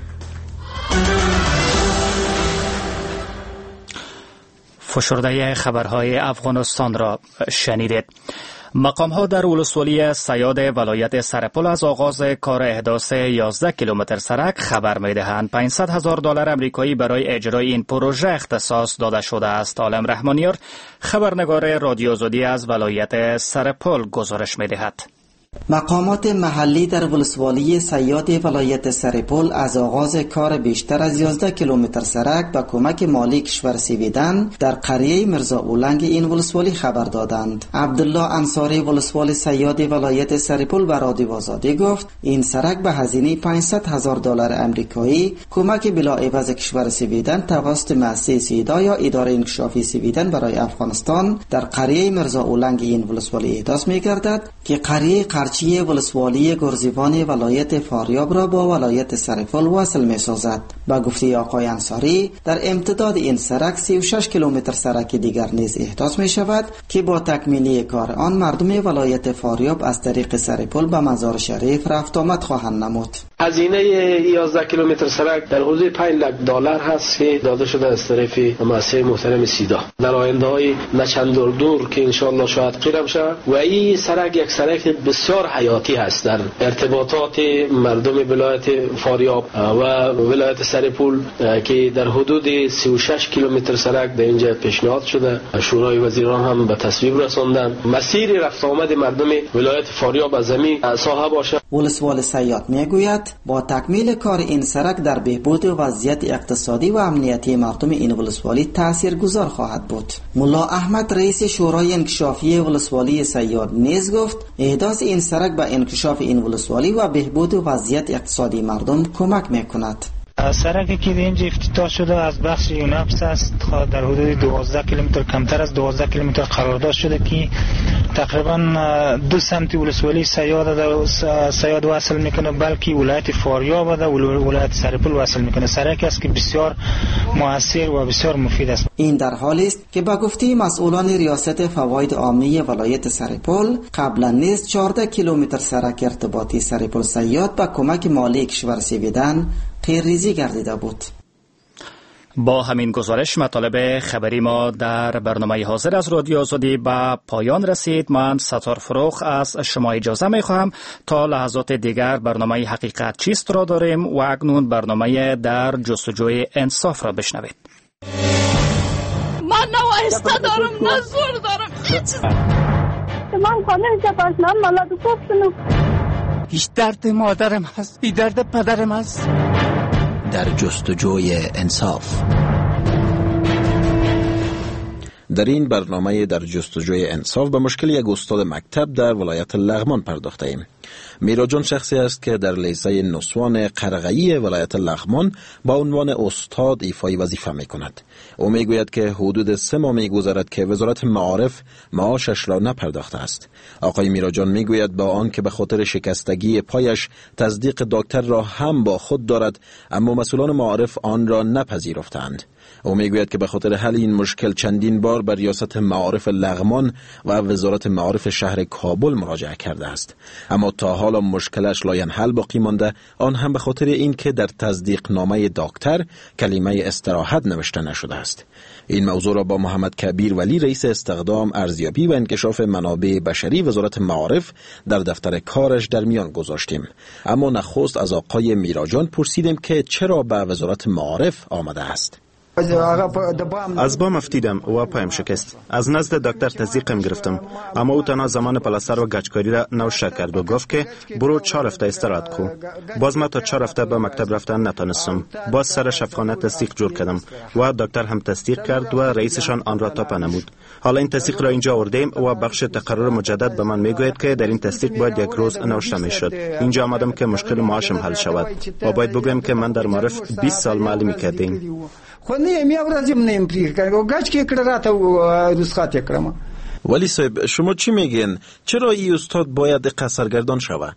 S1: فشرده خبرهای افغانستان را شنیدید. مقام ها در ولسوالی صیاد ولایت سرپل از آغاز کار احداث یازده کیلومتر سرک خبر می دهند. پانصد هزار دلار امریکایی برای اجرای این پروژه اختصاص داده شده است. عالم رحمانیار خبرنگار رادیو آزادی از ولایت سرپل گزارش می دهد.
S21: مقامات محلی در ولسوالی صیاد ولایت سرپل از آغاز کار بیشتر از یازده کیلومتر سرک با کمک مالی کشور سویدن در قریه مرزا اولنگ این ولسوالی خبر دادند. عبدالله انصاری ولسوالی صیاد ولایت سرپل به رادیو آزادی گفت این سرک به هزینه پانصد هزار دلار امریکایی کمک بلا عوض کشور سویدن توسط مؤسسه سیدا یا اداره انکشافی سویدن برای افغانستان در قریه مرزا اولنگ این ولسوالی احداث می‌گردد که قریه قرچی ولسوالی گرزیوان ولایت فاریاب را با ولایت سرپل وصل می سازد. با گفته آقای انصاری در امتداد این سرک سی و شش کیلومتر سرک دیگر نیز احداث می شود که با تکمیلی کار آن مردم ولایت فاریاب از طریق سرپل به مزار شریف رفت آمد خواهند نمود.
S22: هزینه یازده کیلومتر سرک در حدود پنج لک دلار هست که داده شده از طرف مؤسسه محترم سیدا در آینده های نچند دور دور که انشاءالله شاید قیرم شود. و این سرک یک سرک بسیار حیاتی هست در ارتباطات مردم ولایت فاریاب و ولایت سرپل که در حدود سی و شش کیلومتر سرک در اینجا پیشنهاد شده. شورای وزیران هم به تصویب رساندن. مسیر رفت آمد مردم ولایت فاریاب از زمین ساحه باشه.
S21: ولسوال صیاد میگوید با تکمیل کار این سرک در بهبود وضعیت اقتصادی و امنیتی مردم این ولسوالی تاثیرگذار خواهد بود. ملا احمد رئیس شورای انکشافی ولسوالی صیاد نیز گفت احداث این سرک به انکشاف این ولسوالی و بهبود وضعیت اقتصادی مردم کمک میکند.
S23: سرکی که اینجا افتتاح شده از بخش یونپس است، در حدود دوازده کیلومتر کمتر از دوازده کیلومتر قرارداد شده که تقریبا دو سمت ولسوالی صیاد صیاد وصل میکنه، بلکه ولایت فاریاب و ولایت سرپل وصل میکنه. سرکی است که بسیار موثر و بسیار مفید است.
S21: این در حالی است که با گفته مسئولان ریاست فواید عامه ولایت سرپل قبلا نیز چهارده کیلومتر سرک ارتباطی سرپل صیاد با کمک مالی کشور سویدن پیریزی گردیده بود.
S1: با همین گزارش مطالب خبری ما در برنامه حاضر از رادیو آزادی به پایان رسید. من ستار فروخ از شما اجازه می خواهم تا لحظات دیگر برنامه حقیقت چیست را داریم و اکنون برنامه در جستجوی انصاف را بشنوید.
S24: من نه وایسته دارم نه زور دارم هیچ. من خانه جباشنام مالا دو پوپسنو.
S25: هیچ درد مادرم هست، بی درد پدرم هست.
S11: در جستجوی انصاف
S3: در این برنامه در جستجوی انصاف به مشکل یک استاد مکتب در ولایت لغمان پرداخته ایم. میرا جان شخصی است که در لیسه نسوان قرغه‌ای ولایت لغمان با عنوان استاد ایفای وظیفه می کند. او می گوید که حدود سه ماه می گذرد که وزارت معارف معاشش را نپرداخته است. آقای میرا جان می گوید با آن که به خاطر شکستگی پایش تصدیق دکتر را هم با خود دارد، اما مسئولان معارف آن را نپذیرفتند. او میگوید که به خاطر حل این مشکل چندین بار به ریاست معارف لغمان و وزارت معارف شهر کابل مراجعه کرده است، اما تا حالا مشکلش لاینحل باقی مانده، آن هم به خاطر این که در تصدیق نامه دکتر کلمه استراحت نوشته نشده است. این موضوع را با محمد کبیر ولی رئیس استخدام، ارزیابی و انکشاف منابع بشری وزارت معارف در دفتر کارش در میان گذاشتیم، اما نخست از آقای میرا جان پرسیدیم که چرا به وزارت معارف آمده است.
S10: از بام افتیدم و پایم شکست. از نزد دکتر تصدیقم گرفتم، اما او تنها زمان پلاستر و گچکاری را نوشته کرد و گفت که برو چهار هفته استراحت کو. باز ما تا چهار هفته به مکتب رفتن نتانستم. باز سر شفاخانه تصدیق جور کردم و دکتر هم تصدیق کرد و رئیسشان آن را تاپ نمود. حالا این تصدیق را اینجا آوردیم و بخش تقرر مجدد به من میگوید که در این تصدیق باید یک روز نوشته میشد. اینجا آمدم که مشکل معاشم حل شود و باید بگویم که من در معارف بیست سال معلمی کردیم.
S4: خو نه می ورځم نه ام پریخ کنه گاچ کې کړه راته رسخات کړم.
S3: ولی صاحب شما چی میگین؟ چرا این استاد باید قصرگردان شود؟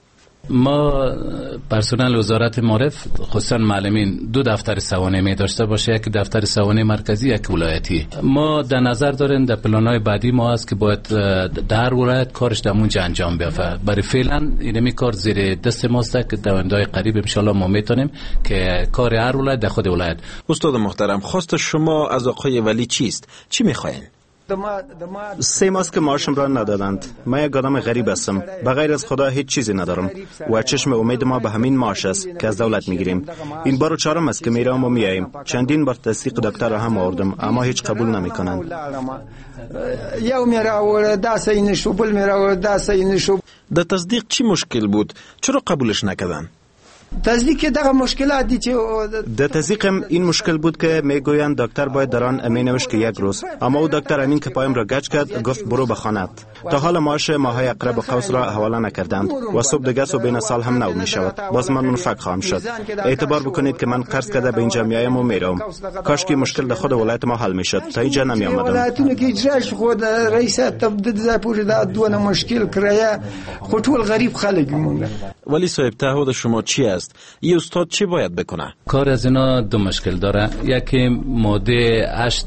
S6: ما پرسنل وزارت معارف خصوصا معلمین دو دفتر سوانه می داشته باشه، یک دفتر سوانه مرکزی، یک ولایتی. ما در نظر داریم در پلان‌های بعدی ما است که باید در ولایت کارش در اونجا انجام بیافته. برای فعلا اینمی کار زیر دست ماست که در آینده قریب ان شاء الله ما میتونیم که کار هر ولایت در خود ولایت.
S3: استاد محترم، خواست شما از آقای ولی چیست؟ چی میخواین؟
S10: سه ماست که معاشم را ندادند. من یک آدم غریب هستم، بغیر از خدا هیچ چیزی ندارم و چشم امید ما به همین معاش است که از دولت میگیریم. این بار چهارم است که میرم و میاییم. چندین بار تصدیق دکتر را هم آوردم اما هیچ قبول نمیکنند.
S4: یو میراول داسه نشو بل میراول داسه نشو.
S3: در تصدیق چی مشکل بود؟ چرا قبولش نکردن؟
S4: تصدیق دغه مشکلات دي چې
S10: د تصدیقم این مشکل بود که میگویند دکتر باید در آن امین نوشت که یک روز، اما او دکتر امین که پایم را گچ کرد گفت برو به خانت. تا حالا معاش ماهای اقرب و قوس را حواله نکردند و صبح دیگه صبح بین سال هم نو می شود. باز من منفق خواهم شد. اعتبار بکنید که من قرض کرده به اینجا میایم و میرم. کاش که مشکل در خود ولایت ما حل میشد. تا اینجا نمی آمدم.
S4: ولایتونه که اجراش خود رئیس تبدید ز پوری دا دونه مشکل کریا خطول غریب خلق مونږ.
S3: ولی صاحب تعهد شما چی است؟ این استاد چی باید بکنه؟
S6: کار از اینا دو مشکل داره. یکی ماده هشت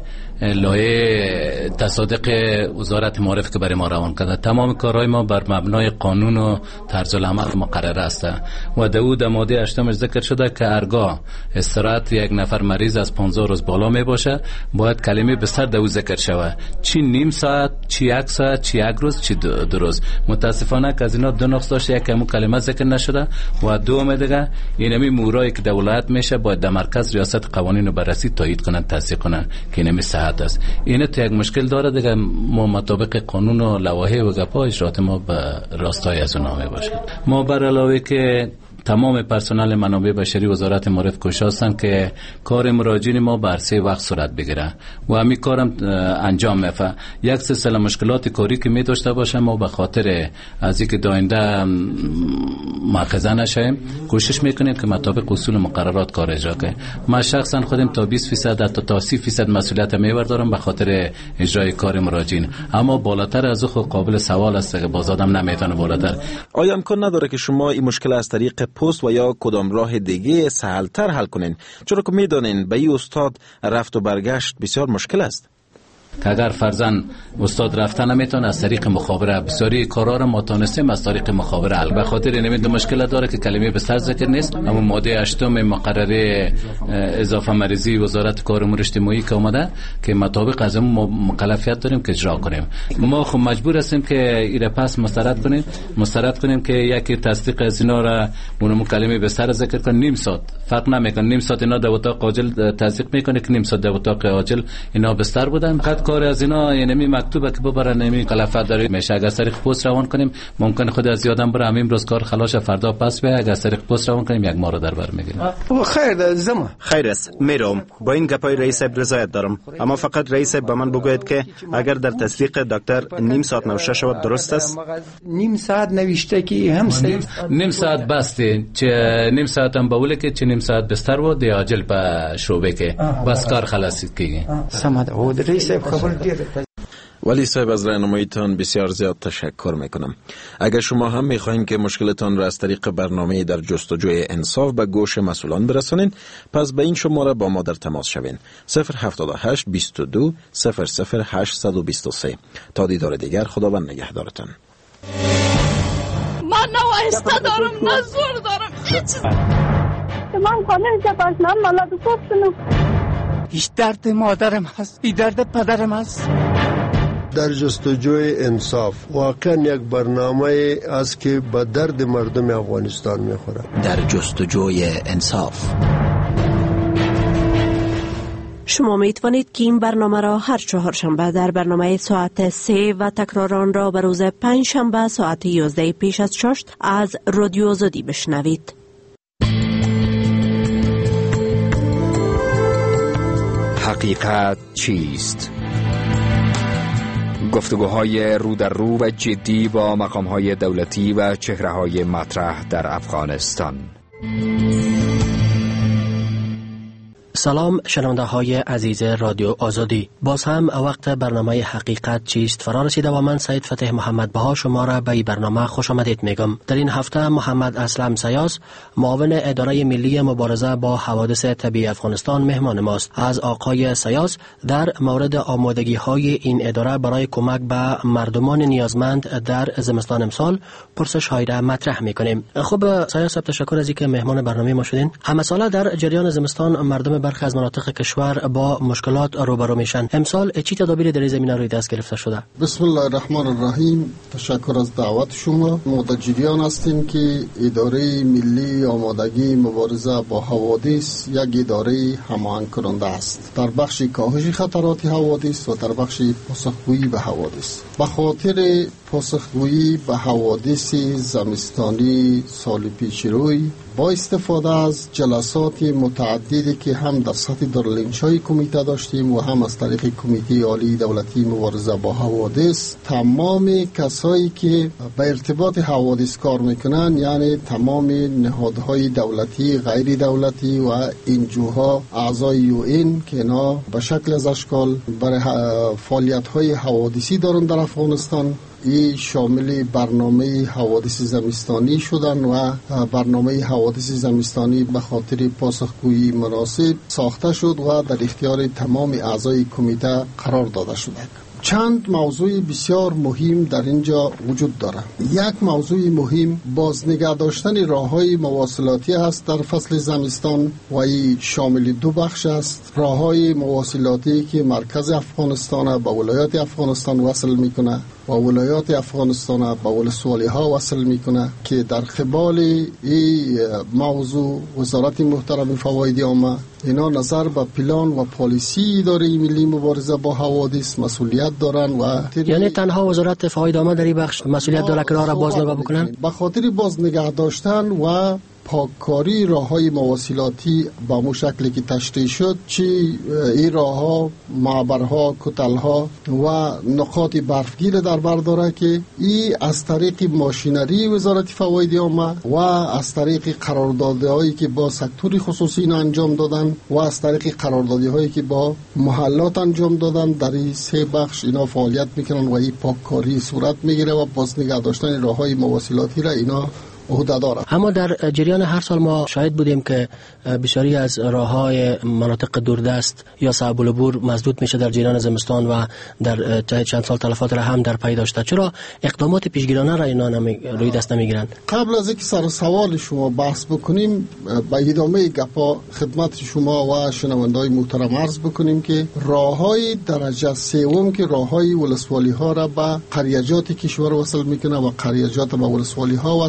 S6: لایه تصادق وزارت معارف که برای ما روان کرده، تمام کارهای ما بر مبنای قانون و طرز العمل مقرر است و در او در ماده هشتم ذکر شده که هرگاه استراحت یک نفر مریض از پانزده روز بالا می باشه باید کلمه به سر در او ذکر شود، چی نیم ساعت، چی یک ساعت، چی یک روز، چی دو, دو روز. متاسفانه که از اینا دو نقص داشته، یک همون کلمه ذکر نشده و دوم دیگه اینمی مورایی که در ولایت میشه باید در مرکز ریاست قوانین و بررسی تایید کنن، تصدیق کنن که اینمی است. این تو یک مشکل داره دیگه. ما مطابق قانون و لوایح و گپا اجرات ما به راستای از اونامه باشه. ما بر علاوه که تمام پرسنل منابع بشری وزارت معارف کوشش هستند که کار مراجعین ما بر سه وقت صورت بگیره و همین کارم انجام میفه. یک سلسله مشکلات کاری که می داشته باشه ما به خاطر از اینکه داینده مؤاخذه نشیم کوشش میکنیم که مطابق اصول مقررات کار اجرا کنیم. من شخصا خودم تا بیست درصد تا سی درصد مسئولیت میبردارم به خاطر اجرای کار مراجعین، اما بالاتر از او قابل سوال است که باز آدم نمیتونه بالاتر.
S3: آیا امکان نداره که شما این مشکل از طریق پست و یا کدام راه دیگه سهلتر حل کنین؟ چرا که میدانین به این استاد رفت و برگشت بسیار مشکل است.
S6: که اگر فرزن استاد رفته نمیتونه از طریق مخابره، بسیاری کارا رو ما تونستیم از طریق مخابره حل. به خاطر اینم دو مشکل داره که کلمه به سر ذکر نیست، اما ماده هشتم مقرره اضافه مریضی وزارت کار امور اجتماعی که اومده که مطابق از اون مکلفیت داریم که اجرا کنیم. ما خب مجبور هستیم که ایره پس مسترد کنیم مسترد کنیم که یکی تصدیق از اینا را اون کلمه به سر ذکر کنیم. نیم ساعت فرق نمیکنه، نیم ساعت اینا در اتاق عاجل تصدیق میکنه که نیم ساعت در اتاق عاجل اینا بستر بودن. کار از اینا یعنی مکتوبه که ببرن نمی کلفت داره میشه. اگر از طریق پست روان کنیم ممکن خود از یادم بره همین روز کار خلاص فردا پس بیاد. اگر از طریق پست روان کنیم یک ماه رو در بر میگیریم.
S4: خیر زما
S10: خیر است میرم. با این گپای رئیس رضایت دارم، اما فقط رئیس به من بگوید که اگر در تصدیق دکتر نیم ساعت نوشته شود درست است؟
S4: نیم ساعت نوشته که هم سه
S6: نیم ساعت بسته چه نیم ساعت هم باوله که چه نیم ساعت بستر بود یا عاجل به شعبه که بس کار خلاص کیږي.
S4: سمد او رئیس خبر دیره.
S3: ولی صاحب از راهنماییتان بسیار زیاد تشکر میکنم. اگر شما هم میخواین که مشکلتان را از طریق برنامه در جستجوی انصاف به گوش مسئولان برسانین، پس به این شماره با ما در تماس شوین. صفر هفتاد و هشت بیست و دو صفر صفر هشتصد و بیست و سه. تا دیدار دیگر، خداوند نگهدارتان.
S24: من نوایسته دارم، نه زور دارم، هیچ من قانون چپاشنام مالا دو پستنم.
S25: هیچ درد مادرم هست، ای درد پدرم هست.
S5: در جستجوی انصاف واقعا یک برنامه است که به درد مردم افغانستان میخوره.
S3: در جستجوی انصاف
S7: شما می توانید که این برنامه را هر چهارشنبه در برنامه ساعت سه و تکرار آن را به روز پنج شنبه ساعت یازده پیش از شش از رادیو آزادی بشنوید.
S8: حقیقت چیست؟ گفتگوهای رو در رو و جدی با مقامهای دولتی و چهره‌های مطرح در افغانستان.
S9: سلام شنونده های عزیز رادیو آزادی، باز هم وقت برنامه حقیقت چیست فرا رسیده و من سید فتح محمد بها شما را به این برنامه خوش آمدید میگم. در این هفته محمد اسلم سیاس، معاون اداره ملی مبارزه با حوادث طبیعی افغانستان مهمان ماست. از آقای سیاس در مورد آمادگی های این اداره برای کمک به مردمان نیازمند در زمستان امسال پرسش های را مطرح میکنیم. خب سیاس، تشکر از اینکه مهمان برنامه ما شدین. همه ساله در جریان زمستان مردم برخی از مناطق کشور با مشکلات روبرو میشن. امسال چی تدابیر در این زمینه روی دست گرفته شده؟
S5: بسم الله الرحمن الرحیم. تشکر از دعوت شما. ما در جریان هستیم که اداره ملی آمادگی مبارزه با حوادث یک اداره هماهنگ کننده است در بخش کاهش خطرات حوادث و در بخش پاسخگویی به حوادث. به خاطر پاسخگویی به حوادث زمستانی سال پیش روی با استفاده از جلسات متعددی که هم در سطح دارالانشای کمیته داشتیم و هم از طریق کمیته عالی دولتی مبارزه با حوادث، تمام کسایی که به ارتباط حوادث کار میکنن، یعنی تمام نهادهای دولتی، غیر دولتی و انجوها اعضای یو این که اینا به شکل از اشکال برای فعالیت‌های حوادثی دارن در افغانستان، این شامل برنامه حوادث زمستانی شدن و برنامه حوادث زمستانی به خاطر پاسخگویی مناسب ساخته شد و در اختیار تمام اعضای کمیته قرار داده شده. چند موضوع بسیار مهم در اینجا وجود دارد. یک موضوع مهم بازنگه داشتن راههای مواصلاتی است در فصل زمستان و این شامل دو بخش است. راههای مواصلاتی که مرکز افغانستان به ولایات افغانستان وصل میکنه و ولایات افغانستان به ولسوالی ها وصل میکنه که در قبال این موضوع وزارت محترم فواید عامه اینا نظر به پلان و پالیسی اداره ملی مبارزه با حوادث مسئولیت دارن و
S9: یعنی تنها وزارت فواید عامه در این بخش مسئولیت داره که راه را بازنگه بکنن؟
S5: به خاطر بازنگه داشتن و پاککاری راههای مواصلاتی با مو شکلی که تشریح شد، چی این راهها، معبرها، کتلها و نقاط برفگیر در بر داره که این از طریق ماشینری وزارت فواید عامه و از طریق قراردادهایی که با سکتور خصوصی اینا انجام دادن و از طریق قراردادهایی که با محلات انجام دادن در این سه بخش اینا فعالیت میکنن و این پاککاری صورت میگیره و بازنگه داشتن راههای مواصلاتی را اینا عهده داره.
S9: اما در جریان هر سال ما شاهد بودیم که بسیاری از راههای مناطق دوردست یا صعب العبور مسدود میشه در جریان زمستان و در چند سال تلفات را هم در پی داشته. چرا اقدامات پیشگیرانه را اینا نمی... روی دست نمیگیرند؟
S5: قبل از اینکه سر سوال شما بحث بکنیم، با ادامه گپا خدمت شما و شنونده‌های محترم عرض بکنیم که راههای درجه سوم که راههای ولسوالی ها را به قریجات کشور وصل میکنه و قریجات به ولسوالی ها وصل میکنه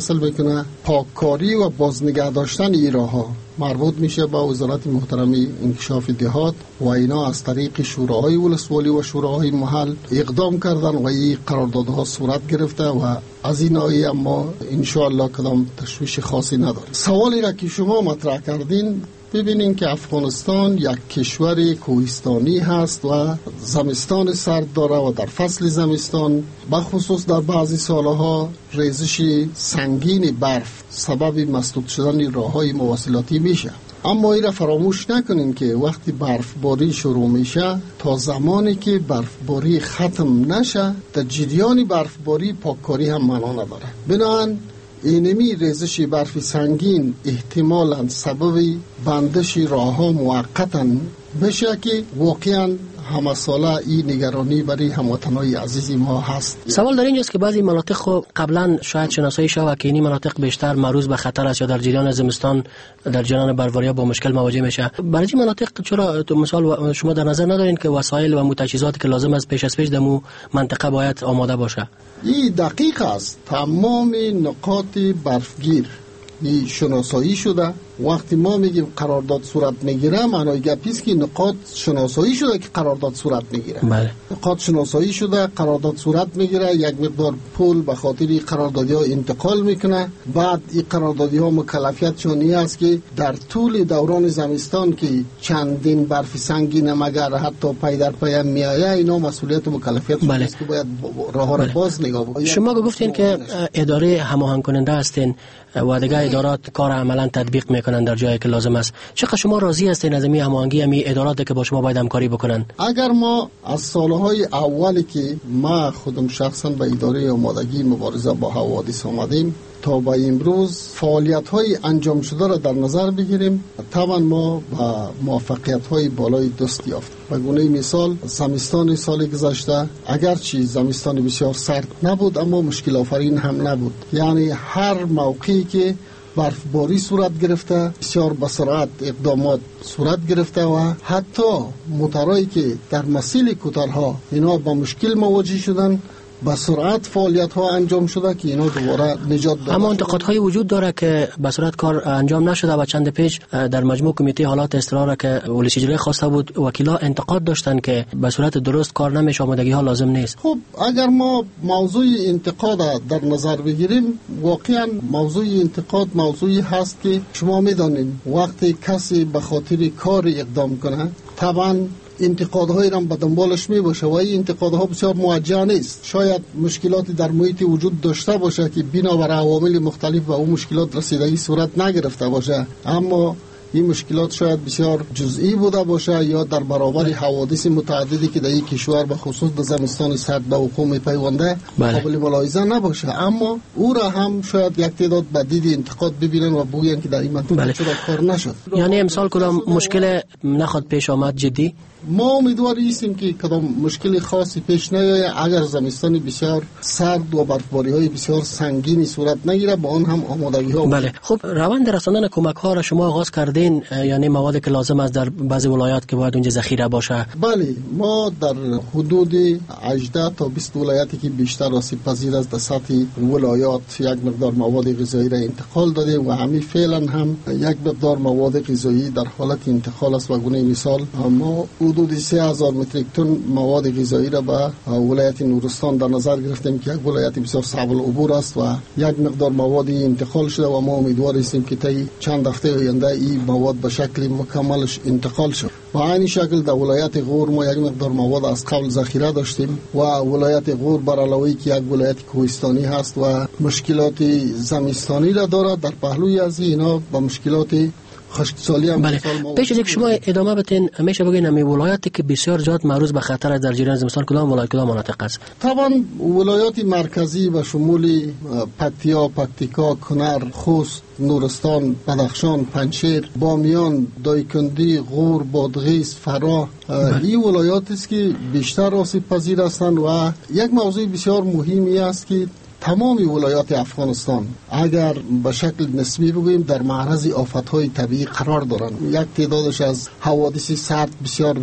S5: میکنه. پاککاری و بازنگه داشتن این راه‌ها مربوط میشه با وزارت محترمی انکشاف دهات و اینا از طریق شوراهای ولسوالی و شوراهای محل اقدام کردن و این قراردادها صورت گرفته و از این ناحیه اما انشاءالله کدام تشویش خاصی نداره. سوالی را که شما مطرح کردین، ببینین که افغانستان یک کشور کوهستانی هست و زمستان سرد داره و در فصل زمستان بخصوص در بعضی سالها ریزش سنگین برف سبب مسدود شدن راههای مواصلاتی میشه. اما این را فراموش نکنین که وقتی برفباری شروع میشه تا زمانی که برفباری ختم نشه در جریان برفباری پاککاری هم معنا نداره. بنابراین اینمی ریزش برف سنگین احتمالاً سبب بندش راه‌ها موقتاً بشه که واقعاً همه ساله این نگرانی برای هموطنای عزیزی ما هست.
S9: سوال در اینجاست که بعضی مناطق خو قبلا شاید شناسایی شود که این مناطق بیشتر معرض به خطر است یا در جریان زمستان در جریان برفباری با مشکل مواجه میشه. برای این مناطق چرا تو مثال شما در نظر ندارین که وسایل و تجهیزاتی که لازم است پیش از پیش دمو منطقه باید آماده باشه؟
S5: این دقیق است. تمام نقاط برفگیر این شناسایی شده. وقتی ما میگیم قرارداد صورت میگیره معنای گپی است که نقاط شناسایی شده که قرارداد صورت میگیره.
S9: بله.
S5: نقاط شناسایی شده، قرارداد صورت میگیره، یک مقدار پول به خاطر این قراردادی ها انتقال میکنه. بعد این قراردادی ها مکلفیتشون این است که در طول دوران زمستان که چندین برف سنگین مگر حتی پای در پای میایه اینا مسئولیت و مکلفیت
S9: بله.
S5: است که باید راه ها را
S9: بله.
S5: باز نگاه بکنید.
S9: شما گفتین که اداره هماهنگ کننده هستین و دیگه ادارات کار عملا تطبیق میکنن در جایی که لازم است. چقدر شما راضی هستین از این هماهنگی امی اداراتی که با شما باید همکاری بکنن؟
S5: اگر ما از سالهای اولی که ما خودم شخصا به اداره آمادگی مبارزه با حوادث آمدیم تا به امروز فعالیت‌های انجام شده را در نظر بگیریم، طبعا ما با موفقیت‌های بالای دست یافتیم. به گونه مثال زمستان سال گذشته اگرچه زمستان بسیار سرد نبود اما مشکل آفرین هم نبود. یعنی هر موقعی که برفباری صورت گرفته بسیار به سرعت اقدامات صورت گرفته و حتی موتورایی که در مسیر کوتاه‌ها اینا با مشکل مواجه شدن با سرعت فعالیت ها انجام شده که اینا دوباره نجات داده.
S9: اما انتقادهای وجود داره که به صورت کار انجام نشده و چند پیش در مجموع کمیته حالات اضطرار که ولسی جلوی خواسته بود وکیلا انتقاد داشتن که به صورت درست کار نمیشه، آمادگی ها لازم نیست.
S5: خب اگر ما موضوع انتقاد در نظر بگیریم، واقعا موضوع انتقاد موضوعی هست که شما میدانید وقتی کسی به خاطر کار اقدام کنه طبعا انتقادهای را به دنبالش می باشه و این انتقادها بسیار موجه نیست. شاید مشکلاتی در محیط وجود داشته باشه که بنابر عوامل مختلف و اون مشکلات رسیدگی صورت نگرفته باشه، اما این مشکلات شاید بسیار جزئی بوده باشه یا در برابر حوادث متعددی که در این کشور به خصوص در زمستان سرد به وقوع میپیونده قابل ملاحظه نباشه، اما او را هم شاید یک تعداد به دید انتقاد ببینن و بگوین که در این منطقه
S9: بله.
S5: چرا کار نشد.
S9: یعنی امسال کدام مشکل نخواد پیش آمد جدی؟
S5: ما امیدواری هستیم که کدام مشکل خاصی پیش نیاید. اگر زمستان بسیار سرد و برفباری های بسیار سنگینی صورت نگیره با آن هم آمادگی ها.
S9: بله. خب روند رساندن کمک ها را شما آغاز کردین، یعنی مواد که لازم است در بعضی ولایات که باید اونجا ذخیره باشه؟
S5: بله، ما در حدود هجده تا بیست ولایتی که بیشتر آسیب پذیر است در سطح ولایات یک مقدار مواد غذایی را انتقال دادیم و همین فعلا هم یک مقدار مواد غذایی در حالت انتقال است. و گونه مثال ما حدود سه هزار متریک تن مواد غذایی را به ولایت نورستان در نظر گرفتیم که یک ولایت بسیار صعب العبور است و یک مقدار مواد انتقال شده و ما امیدوار هستیم که طی چند هفته آینده این مواد به شکل مکملش انتقال شد. و این شکل در ولایت غور ما یک مقدار مواد از قبل ذخیره داشتیم و ولایت غور بر علاوه که یک ولایت کوهستانی هست و مشکلات زمستانی را دارد، در پهلوی از اینا با مشکلات خشکسالی هم
S9: بله. پیش از اینکه شما ادامه بدین میشه بگین همین ولایاتی که بسیار زیاد معرض به خطر است در جریان زمستان کدام ولایت کدام مناطق است؟
S5: طبعا ولایات مرکزی و شمول پکتیا، پکتیکا، کنر، خوست، نورستان، بدخشان، پنجشیر، بامیان، دایکنډي، غور، بادغیس، فراه این ولایات است که بیشتر آسیب پذیر هستند و یک موضوع بسیار مهمی است که تمام ولایات افغانستان اگر به شکل نسبی بگوییم در معرض آفت‌های طبیعی قرار دارند. یک تعدادش از حوادث سرد بسیار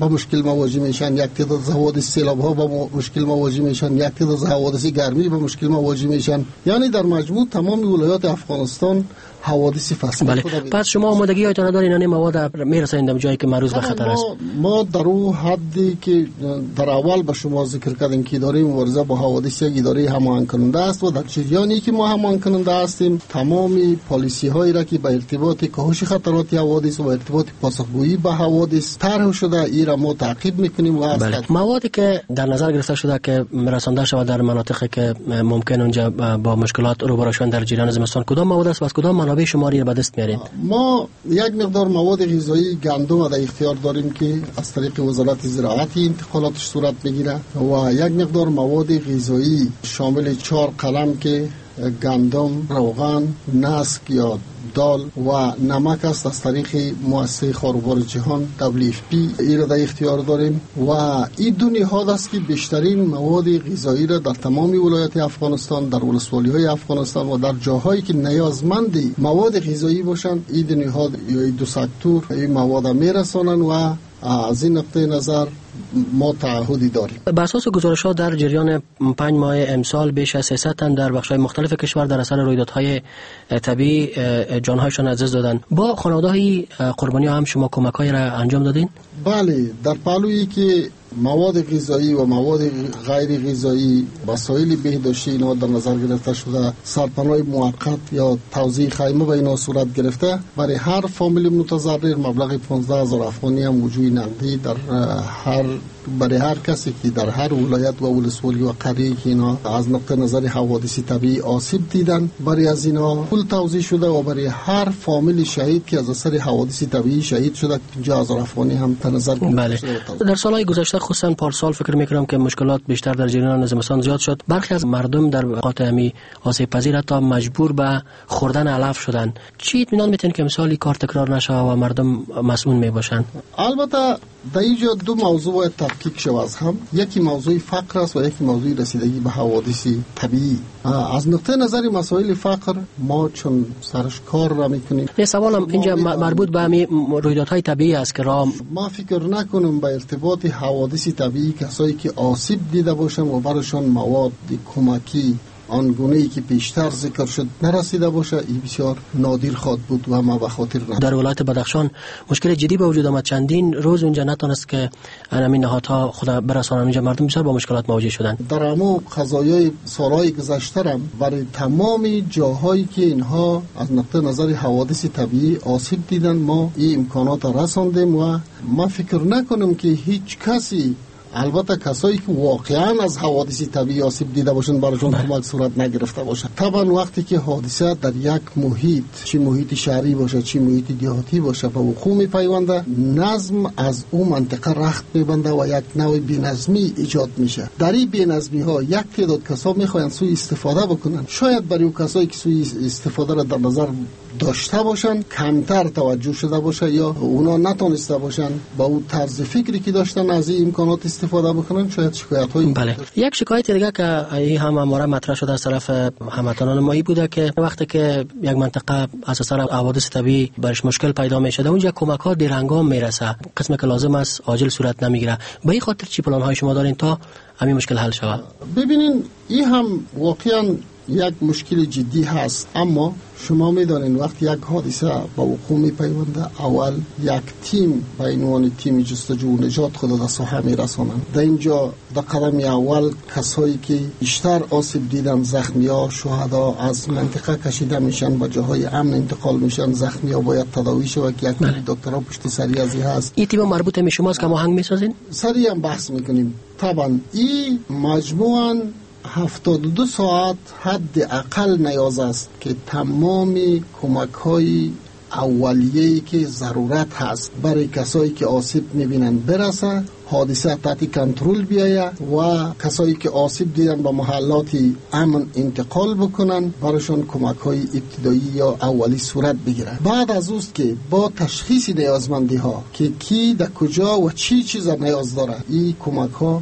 S5: با مشکل مواجه میشن، یک تعداد حوادث سیلاب ها با مشکل مواجه میشن، یک تعداد حوادث گرمی با مشکل مواجه میشن. یعنی در مجموع تمام ولایات افغانستان حوادث فصلی.
S9: بله. پس شما آمادگی هایتان دارین این مواد میرسونید جایی که معروض به خطر است؟
S5: ما در اون حدی که در اول به شما ذکر کردیم که اداره مبارزه با حوادث یک اداره هماهنگ کننده است و در جریانی که ما هماهنگ کننده هستیم تمام پالیسی هایی را که به ارتباط کاهش خطرات حوادث و ارتباط پاسخگویی به حوادث طرح شده ای را ما تعقیب میکنیم. و
S9: بله. موادی که در نظر گرفته شده که رسانده شود در مناطقی که ممکن اونجا با مشکلات روبرو شدن در جریان زمستان، کدام مواد است و از کدام منابع شماری به دست میارید؟
S5: ما یک مقدار مواد غذایی گندم در اختیار داریم که از طریق وزارت زراعت انتقالاتش صورت میگیره و یک مقدار مواد غذایی شامل چهار قلم که گندم، روغن، نسک یا دال و نمک است از طریق مؤسسه خاروبار جهان دبلیو اف پی ای را در اختیار داریم و این دو نهاد است که بیشترین مواد غذایی را در تمام ولایات افغانستان، در ولسوالی های افغانستان و در جاهایی که نیازمند مواد غذایی باشند این دو نهاد یا این دو سکتور این مواد میرسانند و از این نقطه نظر ما تعهدی داریم.
S9: بر اساس گزارش‌ها در جریان پنج ماه امسال بیش از سیصد تن در بخش‌های مختلف کشور در اثر رویدادهای طبیعی جان‌هایشان از دست دادند. با خانواده‌های قربانی هم شما کمک‌هایی را انجام دادین؟
S5: بله، در پهلویی که مواد غذایی و مواد غیر غذایی وسایل بهداشتی اینا در نظر گرفته شده، سرپناه موقت یا توزیع خیمه به اینا صورت گرفته، برای هر فامیل متضرر مبلغ پانزده هزار افغانی هم وجود نقدی در هر برای هر کسی که در هر ولایت و ولسوالی و قریه که اینا از نقطه نظر حوادث طبیعی آسیب دیدن برای از اینا پول توزیع شده و برای هر فامیل شهید که از اثر حوادث طبیعی شهید شده پنجاه هزار افغانی هم در نظر
S9: بله. در سالهای گذشته خصوصا پارسال فکر میکنم که مشکلات بیشتر در جریان زمستان زیاد شد. برخی از مردم در اوقات امی آسیب پذیر تا مجبور به خوردن علف شدن. چی اطمینان میتین که مثالی کار تکرار نشه و مردم مسئول میباشن؟
S5: البته در اینجا دو موضوع باید تفکیک شود از هم. یکی موضوع فقر است و یکی موضوع رسیدگی به حوادث طبیعی. از نقطه نظر مسائل فقر ما چون سرش کار را میکنیم.
S9: یه سوالم اینجا مربوط به همین رویدادهای طبیعی است که را
S5: ما فکر نکنم به ارتباط حوادث طبیعی کسایی که آسیب دیده باشن و براشون مواد کمکی آنگونه‌ای که پیشتر ذکر شد نرسیده باشه این بسیار نادر خواهد بود و ما به خاطر نداریم.
S9: در ولایت بدخشان مشکل جدی به وجود آمد، چندین روز اونجا نتونست که همین نهادها خود برسانن، اونجا مردم بسیار با مشکلات مواجه شدن.
S5: در همو قضایای سالهای گذشته هم برای تمام جاهایی که اینها از نقطه نظر حوادث طبیعی آسیب دیدن ما این امکانات رساندیم و ما فکر نکنم که هیچ کسی، البته کسایی که واقعا از حوادث طبیعی آسیب دیده باشن براشون کمک صورت نگرفته باشه. طبعا وقتی که حادثه در یک محیط، چه محیط شهری باشه چه محیط دیهاتی باشه، به وقوع میپیونده، نظم از اون منطقه رخت میبنده و یک نوع بی‌نظمی ایجاد میشه. در این بی‌نظمی ها یک تعداد کسا میخواین سوء استفاده بکنن. شاید برای اون کسایی که سوء استفاده را در نظر داشته باشن کمتر توجه شده باشه یا اونا نتونسته باشن با اون طرز فکری که داشتن از این امکانات استفاده بکنن، شاید شکایت هایی.
S9: بله. یک شکایت دیگه که این هم اماره مطرح شده از طرف هموطنان ما بوده که وقتی که یک منطقه از اثر حوادث طبیعی برش مشکل پیدا میشه اونجا کمک ها دیرهنگام میرسه، قسمی که لازم است عاجل صورت نمیگیره. به این خاطر چی پلان های شما دارین تا همین مشکل حل شود؟
S5: ببینین این هم واقعا یک مشکل جدی هست، اما شما میدانین وقتی یک حادثه با وقوع میپیونده اول یک تیم به عنوان تیم جستجو و نجات خود در ساحه میرسانند. در اینجا در قدم اول کسایی که بیشتر آسیب دیدن، زخمی‌ها، شهدا از منطقه کشیده میشن به جاهای امن انتقال میشن. زخمی‌ها باید تداوی شود که یک دکترها پشت سری از این هست.
S9: این تیم مربوط به شماست که ما هنگ میسازین؟
S5: سری هم بحث میکنیم. طبعا این مجموعاً هفتاد و دو ساعت حد اقل نیاز است که تمام کمک های اولیه‌ای که ضرورت هست برای کسایی که آسیب میبینن برسه، حادثه تحت کنترل بیایه و کسایی که آسیب دیدن به محلات امن انتقال بکنن، براشون کمک های ابتدایی یا اولی صورت بگیره. بعد از اوست که با تشخیص نیازمندی ها که کی در کجا و چی چیز نیاز داره، این کمک ها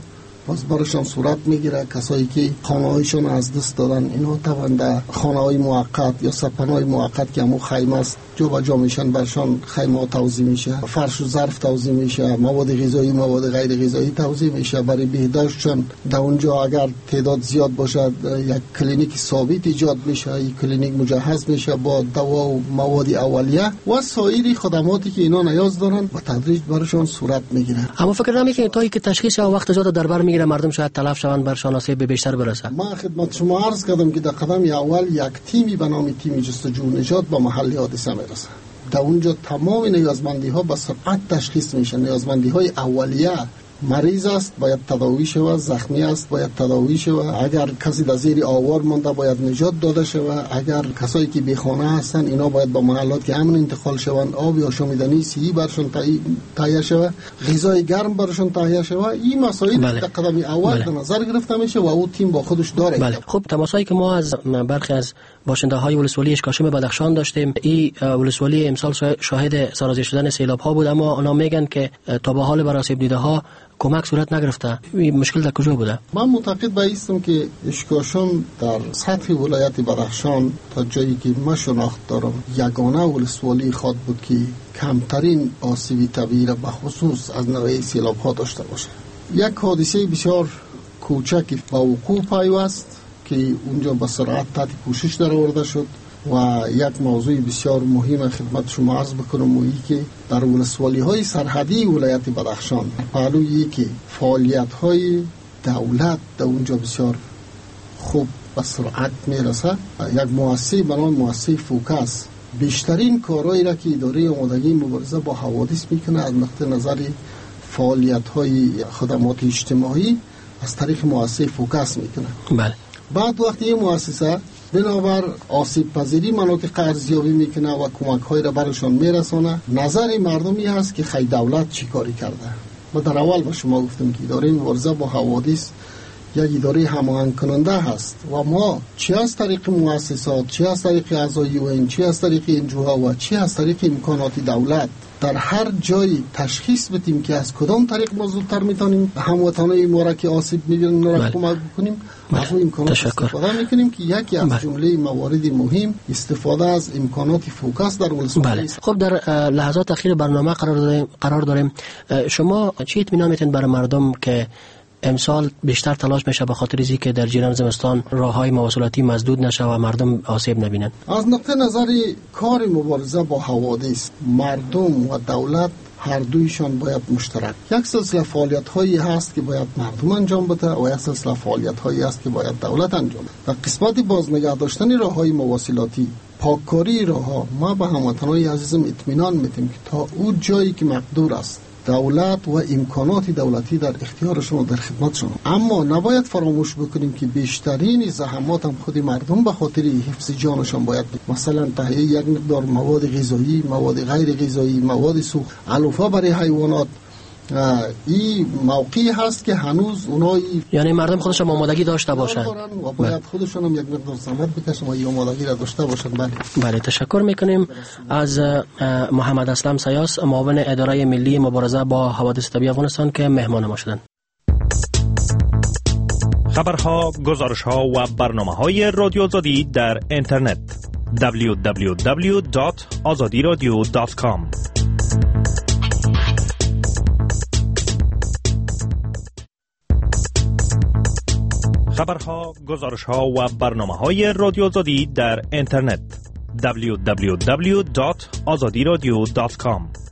S5: باز برشان صورت میگیره. کسایی که خانه‌هایشون از دست دادن اینا توانده خانه‌های موقت یا سپنه‌های موقت که همون خیمه است جو با جا میشن، برشان خیمه توزیع میشه، فرش و ظرف توزیع میشه، مواد غذایی مواد غیر غذایی توزیع میشه. برای بهداشتشون در اونجا اگر تعداد زیاد باشد یک کلینیک ثابت ایجاد میشه، این کلینیک مجهز میشه با دوا و مواد اولیه و سایر خدماتی که اینا نیاز دارن با تدریج برشان صورت میگیره.
S9: اما فکر نمیکنید تا اینکه تشخیص و وقت زیاد در بر میگیره مردم شاید تلف شوند بر شناسایی به بیشتر برسه؟
S5: ما خدمت شما عرض کردم که در قدم اول یک تیمی به نام تیم جستجو و نجات به محل حادثه میرسه. در اونجا تمام نیازمندی ها به سرعت تشخیص میشه. نیازمندی های اولیه مریض است باید تداوی شود، زخمی است باید تداوی شود، اگر کسی در زیر آوار مانده باید نجات داده شود، اگر کسایی که بی خانه هستن اینا باید با محلات که امن انتقال شوند، آب یا آشامیدنی صحی برشون تهیه شود، غذای گرم برشون تهیه شود. این مسائل
S9: بله.
S5: در قدم اول در بله. نظر گرفته میشه و او تیم با خودش داره.
S9: بله. خب تماسایی که ما از برخی از باشنده های ولسوالی اشکاشم بدخشان داشتیم، این ولسوالی امسال شاهد سرازیر شدن سیلاب ها بود، اما اونا میگن که تا به حال برای آسیب دیده ها کمک صورت نگرفته. این مشکل در کجا بوده؟
S5: من معتقد به ایستم که اشکاشم در سطح ولایت بدخشان تا جایی که من شناخت دارم یگانه ولسوالی خود بود که کمترین آسیب طبیعی را به خصوص از نوع سیلاب ها داشته باشه. یک حادثه بسیار کوچکی با وقوع پیوست که اونجا به سرعت تحت پوشش در آورده شد و یک موضوع بسیار مهم خدمت شما عرض بکنم و که در ولسوالی های سرحدی ولایت بدخشان پهلویی که فعالیت های دولت در اونجا بسیار خوب به سرعت میرسه. یک مؤسسه به نام مؤسسه فوکس بیشترین کارهایی را که اداره آمادگی مبارزه با حوادث میکنه از نقطه نظر فعالیت های خدمات اجتماعی از طریق مؤسسه فوکس میکنه.
S9: بله.
S5: بعد وقتی این مؤسسه بنابر آسیب پذیری مناطق ارزیابی میکنه و کمک های را برشان میرسانه، نظر مردمی هست که خی دولت چی کاری کرده. ما در اول با شما گفتم که اداره مبارزه با حوادث یک اداره هماهنگ کننده هست و ما چی از طریق مؤسسات، چی از طریق اعضای یوئن، چی از طریق انجوها و چی از طریق امکانات دولت در هر جای تشخیص بدیم که از کدام طریق ما زودتر میتونیم هموطنای ما را که آسیب میبینن را کمک بکنیم، از اون امکانات استفاده میکنیم که یکی از بله. جمله موارد مهم استفاده از امکانات فوکس در ولسوالی.
S9: بله. خب در لحظات اخیر برنامه قرار داریم قرار داریم شما چی اطمینان میتین برای مردم که امسال بیشتر تلاش میشه به خاطر اینکه که در جریان زمستان راههای مواصلاتی مسدود نشه و مردم آسیب نبینن؟
S5: از نقطه نظر کار مبارزه با حوادث مردم و دولت هر دویشان باید مشترک یک سلسله فعالیت هایی هست که باید مردم انجام بده و یک سلسله فعالیت هایی هست که باید دولت انجام بده. در قسمت بازنگه داشتن راههای مواصلاتی، پاککاری راهها، ما به هموطنان عزیزم اطمینان میدیم که تا اون جایی که مقدور است دولت و امکانات دولتی در اختیار شما در خدمت شما، اما نباید فراموش بکنیم که بیشترین زحمات هم خود مردم به خاطر حفظ جانشان باید بید. مثلا تهیه یک مقدار مواد غذایی، مواد غیر غذایی، مواد سوخت، علوفه برای حیوانات، این موقعی هست که هنوز اونایی
S9: یعنی مردم خودشون آمادگی داشته باشن
S5: و باید خودشون هم یک مقدار زحمت بکشن و این آمادگی را داشته باشن. بله
S9: بله تشکر میکنیم از محمد اسلم سیاس، معاون اداره ملی مبارزه با حوادث طبیعی افغانستان که مهمان ما شدند.
S12: خبرها، گزارشها و برنامه‌های رادیو آزادی در اینترنت دبلیو دبلیو دبلیو دات آزادی رادیو دات کام. خبرها، گزارشها و برنامه‌های رادیو آزادی در اینترنت دبلیو دبلیو دبلیو دات آزادی رادیو دات کام.